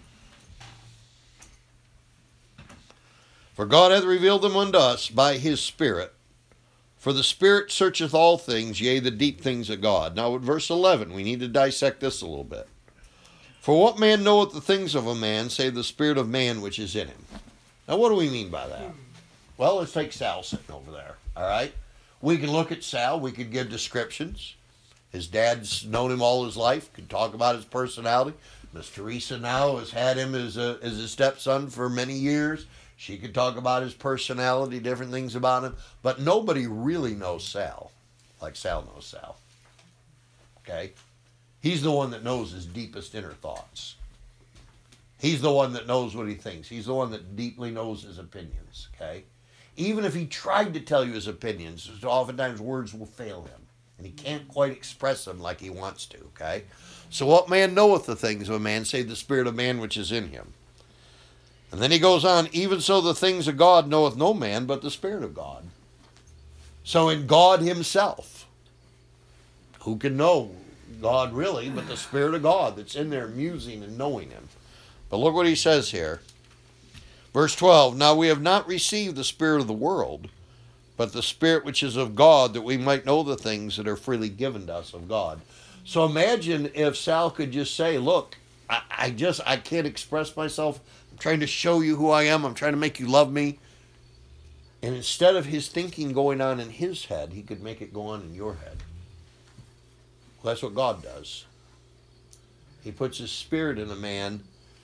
For God hath revealed them unto us by his Spirit. For the Spirit searcheth all things, yea, the deep things of God. Now, at verse eleven, we need to dissect this a little bit. For what man knoweth the things of a man, save the spirit of man which is in him? Now, what do we mean by that? Well, let's take Sal sitting over there, all right? We can look at Sal. We could give descriptions. His dad's known him all his life, could talk about his personality. Miss Teresa now has had him as a, as a stepson for many years. She could talk about his personality, different things about him. But nobody really knows Sal like Sal knows Sal. Okay? He's the one that knows his deepest inner thoughts. He's the one that knows what he thinks. He's the one that deeply knows his opinions. Okay? Even if he tried to tell you his opinions, oftentimes words will fail him. And he can't quite express them like he wants to. Okay? So what man knoweth the things of a man, save the spirit of man which is in him? And then he goes on, even so the things of God knoweth no man but the Spirit of God. So in God himself, who can know God really but the Spirit of God that's in there musing and knowing him? But look what he says here. Verse twelve, now we have not received the spirit of the world, but the Spirit which is of God, that we might know the things that are freely given to us of God. So imagine if Sal could just say, look, I, I just, I can't express myself. I'm trying to show you who I am. I'm trying to make you love me. And instead of his thinking going on in his head, he could make it go on in your head. Well, that's what God does. He puts his Spirit in a man.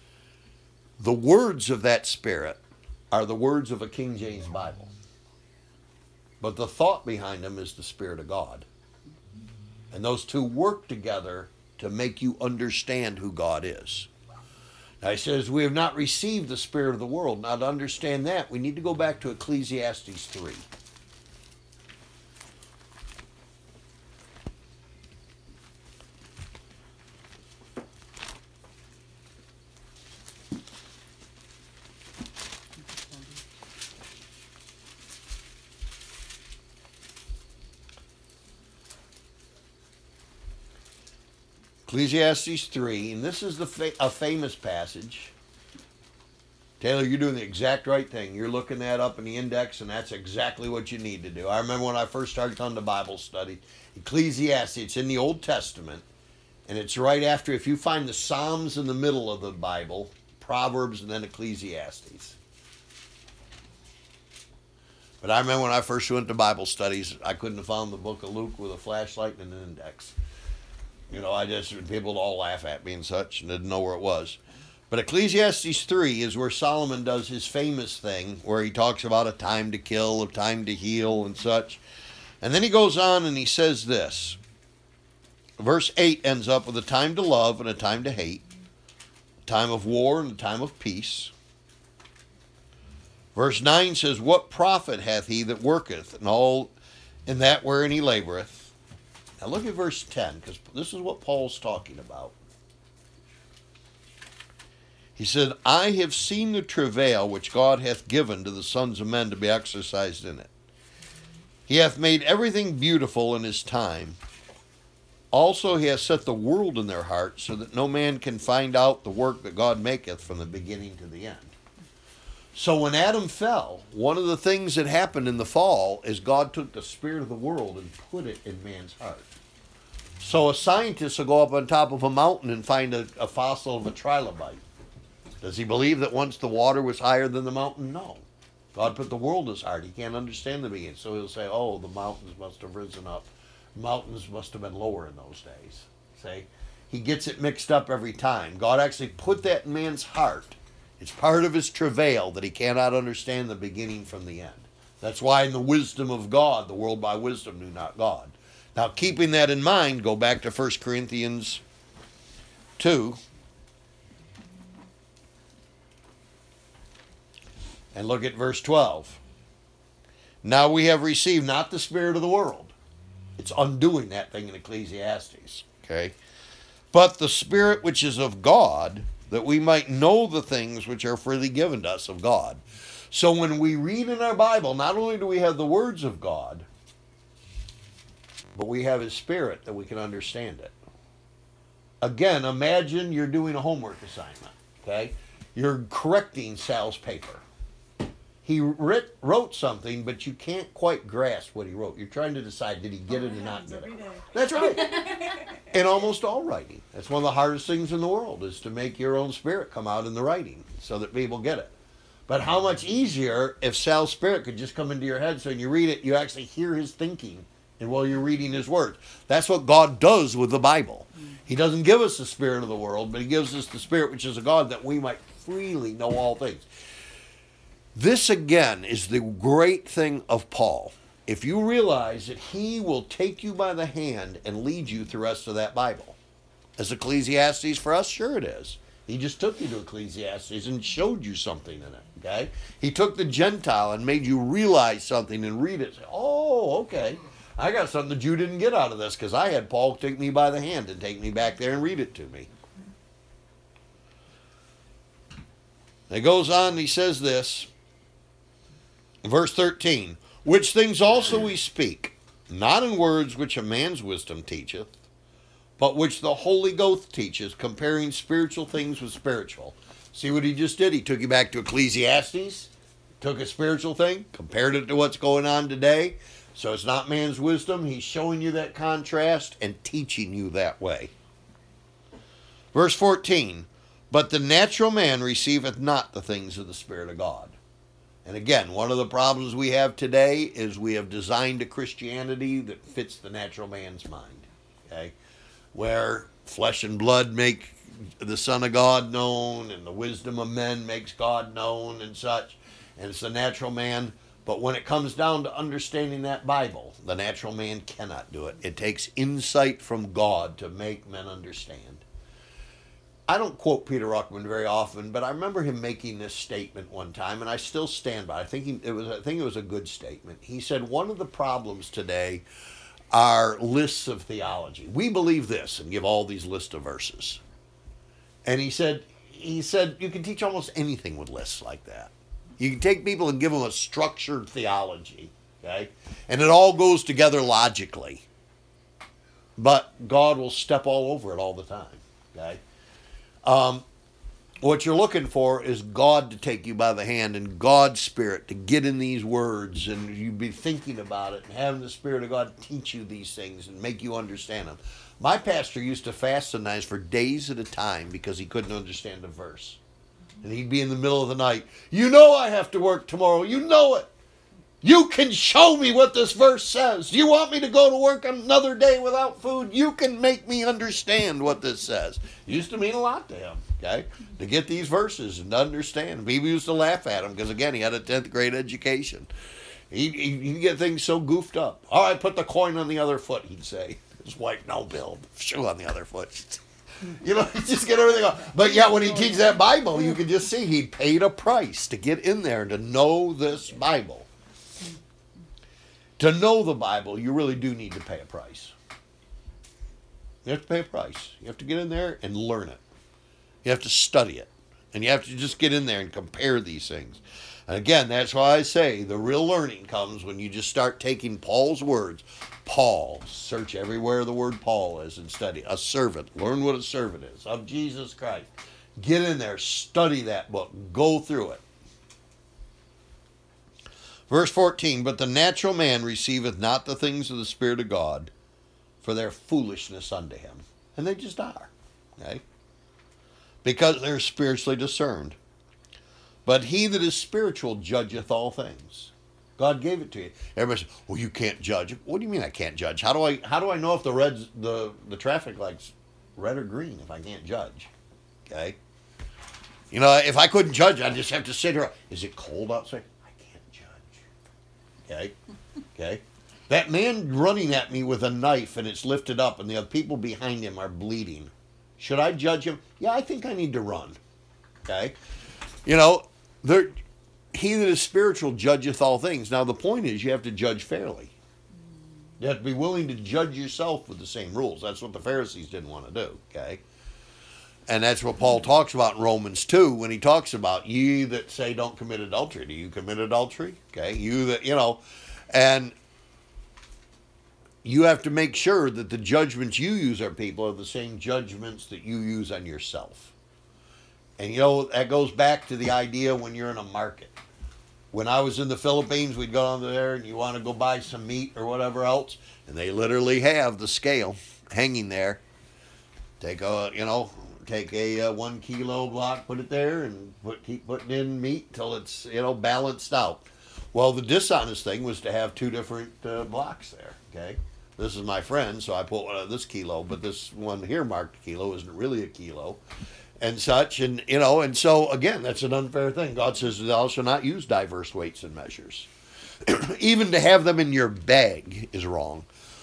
The words of that Spirit are the words of a King James Bible. But the thought behind them is the Spirit of God. And those two work together to make you understand who God is. Now he says, we have not received the spirit of the world. Now to understand that, we need to go back to Ecclesiastes three. Ecclesiastes three, and this is the fa- a famous passage. Taylor, you're doing the exact right thing. You're looking that up in the index, and that's exactly what you need to do. I remember when I first started on the Bible study, Ecclesiastes, it's in the Old Testament, and it's right after, if you find the Psalms in the middle of the Bible, Proverbs, and then Ecclesiastes. But I remember when I first went to Bible studies, I couldn't have found the book of Luke with a flashlight and an index. You know, I just, people would all laugh at me and such and didn't know where it was. But Ecclesiastes three is where Solomon does his famous thing, where he talks about a time to kill, a time to heal, and such. And then he goes on and he says this. Verse eight ends up with a time to love and a time to hate, a time of war and a time of peace. Verse nine says, what profit hath he that worketh, and all in that wherein he laboureth? Now look at verse ten, because this is what Paul's talking about. He said, I have seen the travail which God hath given to the sons of men to be exercised in it. He hath made everything beautiful in his time. Also he hath set the world in their hearts, so that no man can find out the work that God maketh from the beginning to the end. So when Adam fell, one of the things that happened in the fall is God took the spirit of the world and put it in man's heart. So a scientist will go up on top of a mountain and find a, a fossil of a trilobite. Does he believe that once the water was higher than the mountain? No. God put the world in his heart. He can't understand the beginning. So he'll say, oh, the mountains must have risen up. Mountains must have been lower in those days. See? He gets it mixed up every time. God actually put that in man's heart. It's part of his travail that he cannot understand the beginning from the end. That's why in the wisdom of God, the world by wisdom knew not God. Now, keeping that in mind, go back to First Corinthians two. And look at verse twelve. Now we have received not the spirit of the world. It's undoing that thing in Ecclesiastes. Okay? But the Spirit which is of God, that we might know the things which are freely given to us of God. So when we read in our Bible, not only do we have the words of God, but we have his Spirit that we can understand it. Again, imagine you're doing a homework assignment. Okay? You're correcting Sal's paper. He writ, wrote something, but you can't quite grasp what he wrote. You're trying to decide, did he get it or not get it? That's right. In almost all writing. That's one of the hardest things in the world, is to make your own spirit come out in the writing so that people get it. But how much easier if Sal's spirit could just come into your head, so when you read it, you actually hear his thinking and while you're reading his words. That's what God does with the Bible. He doesn't give us the spirit of the world, but he gives us the Spirit which is of God, that we might freely know all things. This, again, is the great thing of Paul. If you realize that he will take you by the hand and lead you through the rest of that Bible. As Ecclesiastes for us, sure it is. He just took you to Ecclesiastes and showed you something in it, okay? He took the Gentile and made you realize something and read it. Say, oh, okay. I got something the Jew didn't get out of this, because I had Paul take me by the hand and take me back there and read it to me. It goes on and he says this. Verse thirteen, which things also we speak, not in words which a man's wisdom teacheth, but which the Holy Ghost teaches, comparing spiritual things with spiritual. See what he just did? He took you back to Ecclesiastes, took a spiritual thing, compared it to what's going on today. So it's not man's wisdom. He's showing you that contrast and teaching you that way. Verse fourteen, but the natural man receiveth not the things of the Spirit of God. And again, one of the problems we have today is we have designed a Christianity that fits the natural man's mind. Okay? Where flesh and blood make the Son of God known, and the wisdom of men makes God known and such. And it's the natural man. But when it comes down to understanding that Bible, the natural man cannot do it. It takes insight from God to make men understand. I don't quote Peter Ruckman very often, but I remember him making this statement one time, and I still stand by it. I think he, it was, I think it was a good statement. He said, one of the problems today are lists of theology. We believe this, and give all these lists of verses. And he said, he said, you can teach almost anything with lists like that. You can take people and give them a structured theology, okay? And it all goes together logically. But God will step all over it all the time, okay? Um, what you're looking for is God to take you by the hand and God's Spirit to get in these words, and you be thinking about it and having the Spirit of God teach you these things and make you understand them. My pastor used to fast sometimes for days at a time because he couldn't understand a verse. And he'd be in the middle of the night. You know I have to work tomorrow. You know it. You can show me what this verse says. Do you want me to go to work another day without food? You can make me understand what this says. It used to mean a lot to him. okay, to get these verses and to understand. People used to laugh at him because, again, he had a tenth grade education. He, he, he'd get things so goofed up. All right, put the coin on the other foot, he'd say. His wife, no, Bill, shoe on the other foot. You know, just get everything off. But yeah, when he teaches that Bible, you can just see he paid a price to get in there and to know this Bible. To know the Bible, you really do need to pay a price. You have to pay a price. You have to get in there and learn it. You have to study it. And you have to just get in there and compare these things. And again, that's why I say the real learning comes when you just start taking Paul's words. Paul, search everywhere the word Paul is and study. A servant. Learn what a servant is of Jesus Christ. Get in there, study that book, go through it. Verse fourteen, but the natural man receiveth not the things of the Spirit of God, for their foolishness unto him. And they just are. Okay? Because they're spiritually discerned. But he that is spiritual judgeth all things. God gave it to you. Everybody says, well, you can't judge. What do you mean I can't judge? How do I how do I know if the red's the, the traffic light's red or green if I can't judge? Okay? You know, if I couldn't judge, I'd just have to sit here. Is it cold outside? I can't judge. Okay? Okay? That man running at me with a knife and it's lifted up and the people behind him are bleeding. Should I judge him? Yeah, I think I need to run. Okay? You know, there, he that is spiritual judgeth all things. Now, the point is you have to judge fairly. You have to be willing to judge yourself with the same rules. That's what the Pharisees didn't want to do. Okay? And that's what Paul talks about in Romans two when he talks about ye that say don't commit adultery. Do you commit adultery? Okay? You that, you know, and you have to make sure that the judgments you use on people are the same judgments that you use on yourself. And, you know, that goes back to the idea when you're in a market. When I was in the Philippines, we'd go down there and you want to go buy some meat or whatever else, and they literally have the scale hanging there. Take a, you know, take a uh, one kilo block, put it there, and put, keep putting in meat till it's, you know, balanced out. Well, the dishonest thing was to have two different uh, blocks there, okay? This is my friend, so I put one of this kilo, but this one here marked a kilo isn't really a kilo. And such, and you know, and so again, that's an unfair thing. God says, thou shalt not use diverse weights and measures. Even to have them in your bag is wrong.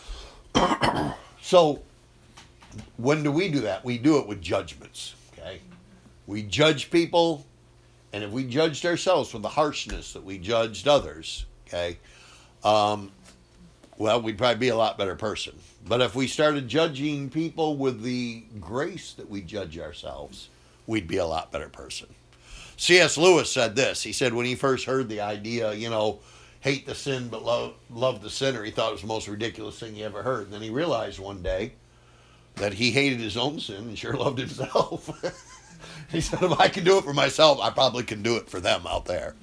So, when do we do that? We do it with judgments, okay? We judge people, and if we judged ourselves with the harshness that we judged others, okay, um, well, we'd probably be a lot better person. But if we started judging people with the grace that we judge ourselves, we'd be a lot better person. C S Lewis said this. He said when he first heard the idea, you know, hate the sin but love, love the sinner, he thought it was the most ridiculous thing he ever heard. And then he realized one day that he hated his own sin and sure loved himself. He said, if I can do it for myself, I probably can do it for them out there.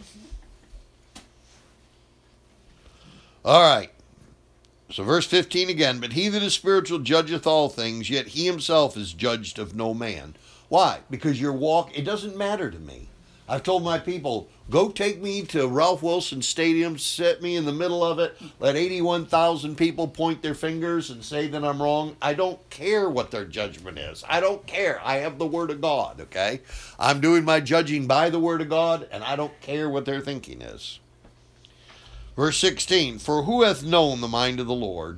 All right. So verse fifteen again, but he that is spiritual judgeth all things, yet he himself is judged of no man. Why? Because your walk, it doesn't matter to me. I've told my people, go take me to Ralph Wilson Stadium, set me in the middle of it, let eighty-one thousand people point their fingers and say that I'm wrong. I don't care what their judgment is. I don't care. I have the Word of God, okay? I'm doing my judging by the Word of God, and I don't care what their thinking is. Verse sixteen, for who hath known the mind of the Lord?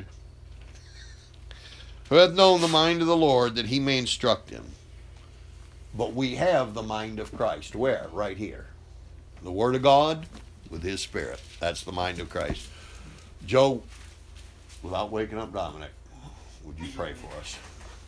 Who hath known the mind of the Lord that he may instruct him? But we have the mind of Christ. Where? Right here. The Word of God with His Spirit. That's the mind of Christ. Joe, without waking up Dominic, would you pray for us?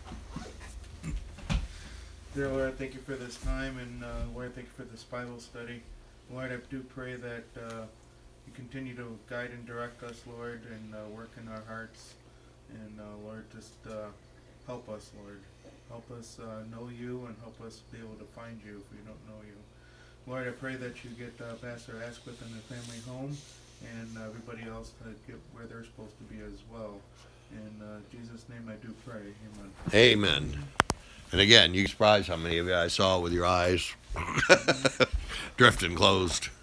Dear Lord, I thank you for this time, and uh, Lord, I thank you for this Bible study. Lord, I do pray that uh, you continue to guide and direct us, Lord, and uh, work in our hearts. And uh, Lord, just uh, help us, Lord. Help us uh, know you and help us be able to find you if we don't know you. Lord, I pray that you get uh, Pastor Asquith and their family home and uh, everybody else to get where they're supposed to be as well. In uh, Jesus' name I do pray. Amen. Amen. And again, you surprised how many of you I saw with your eyes drifting closed.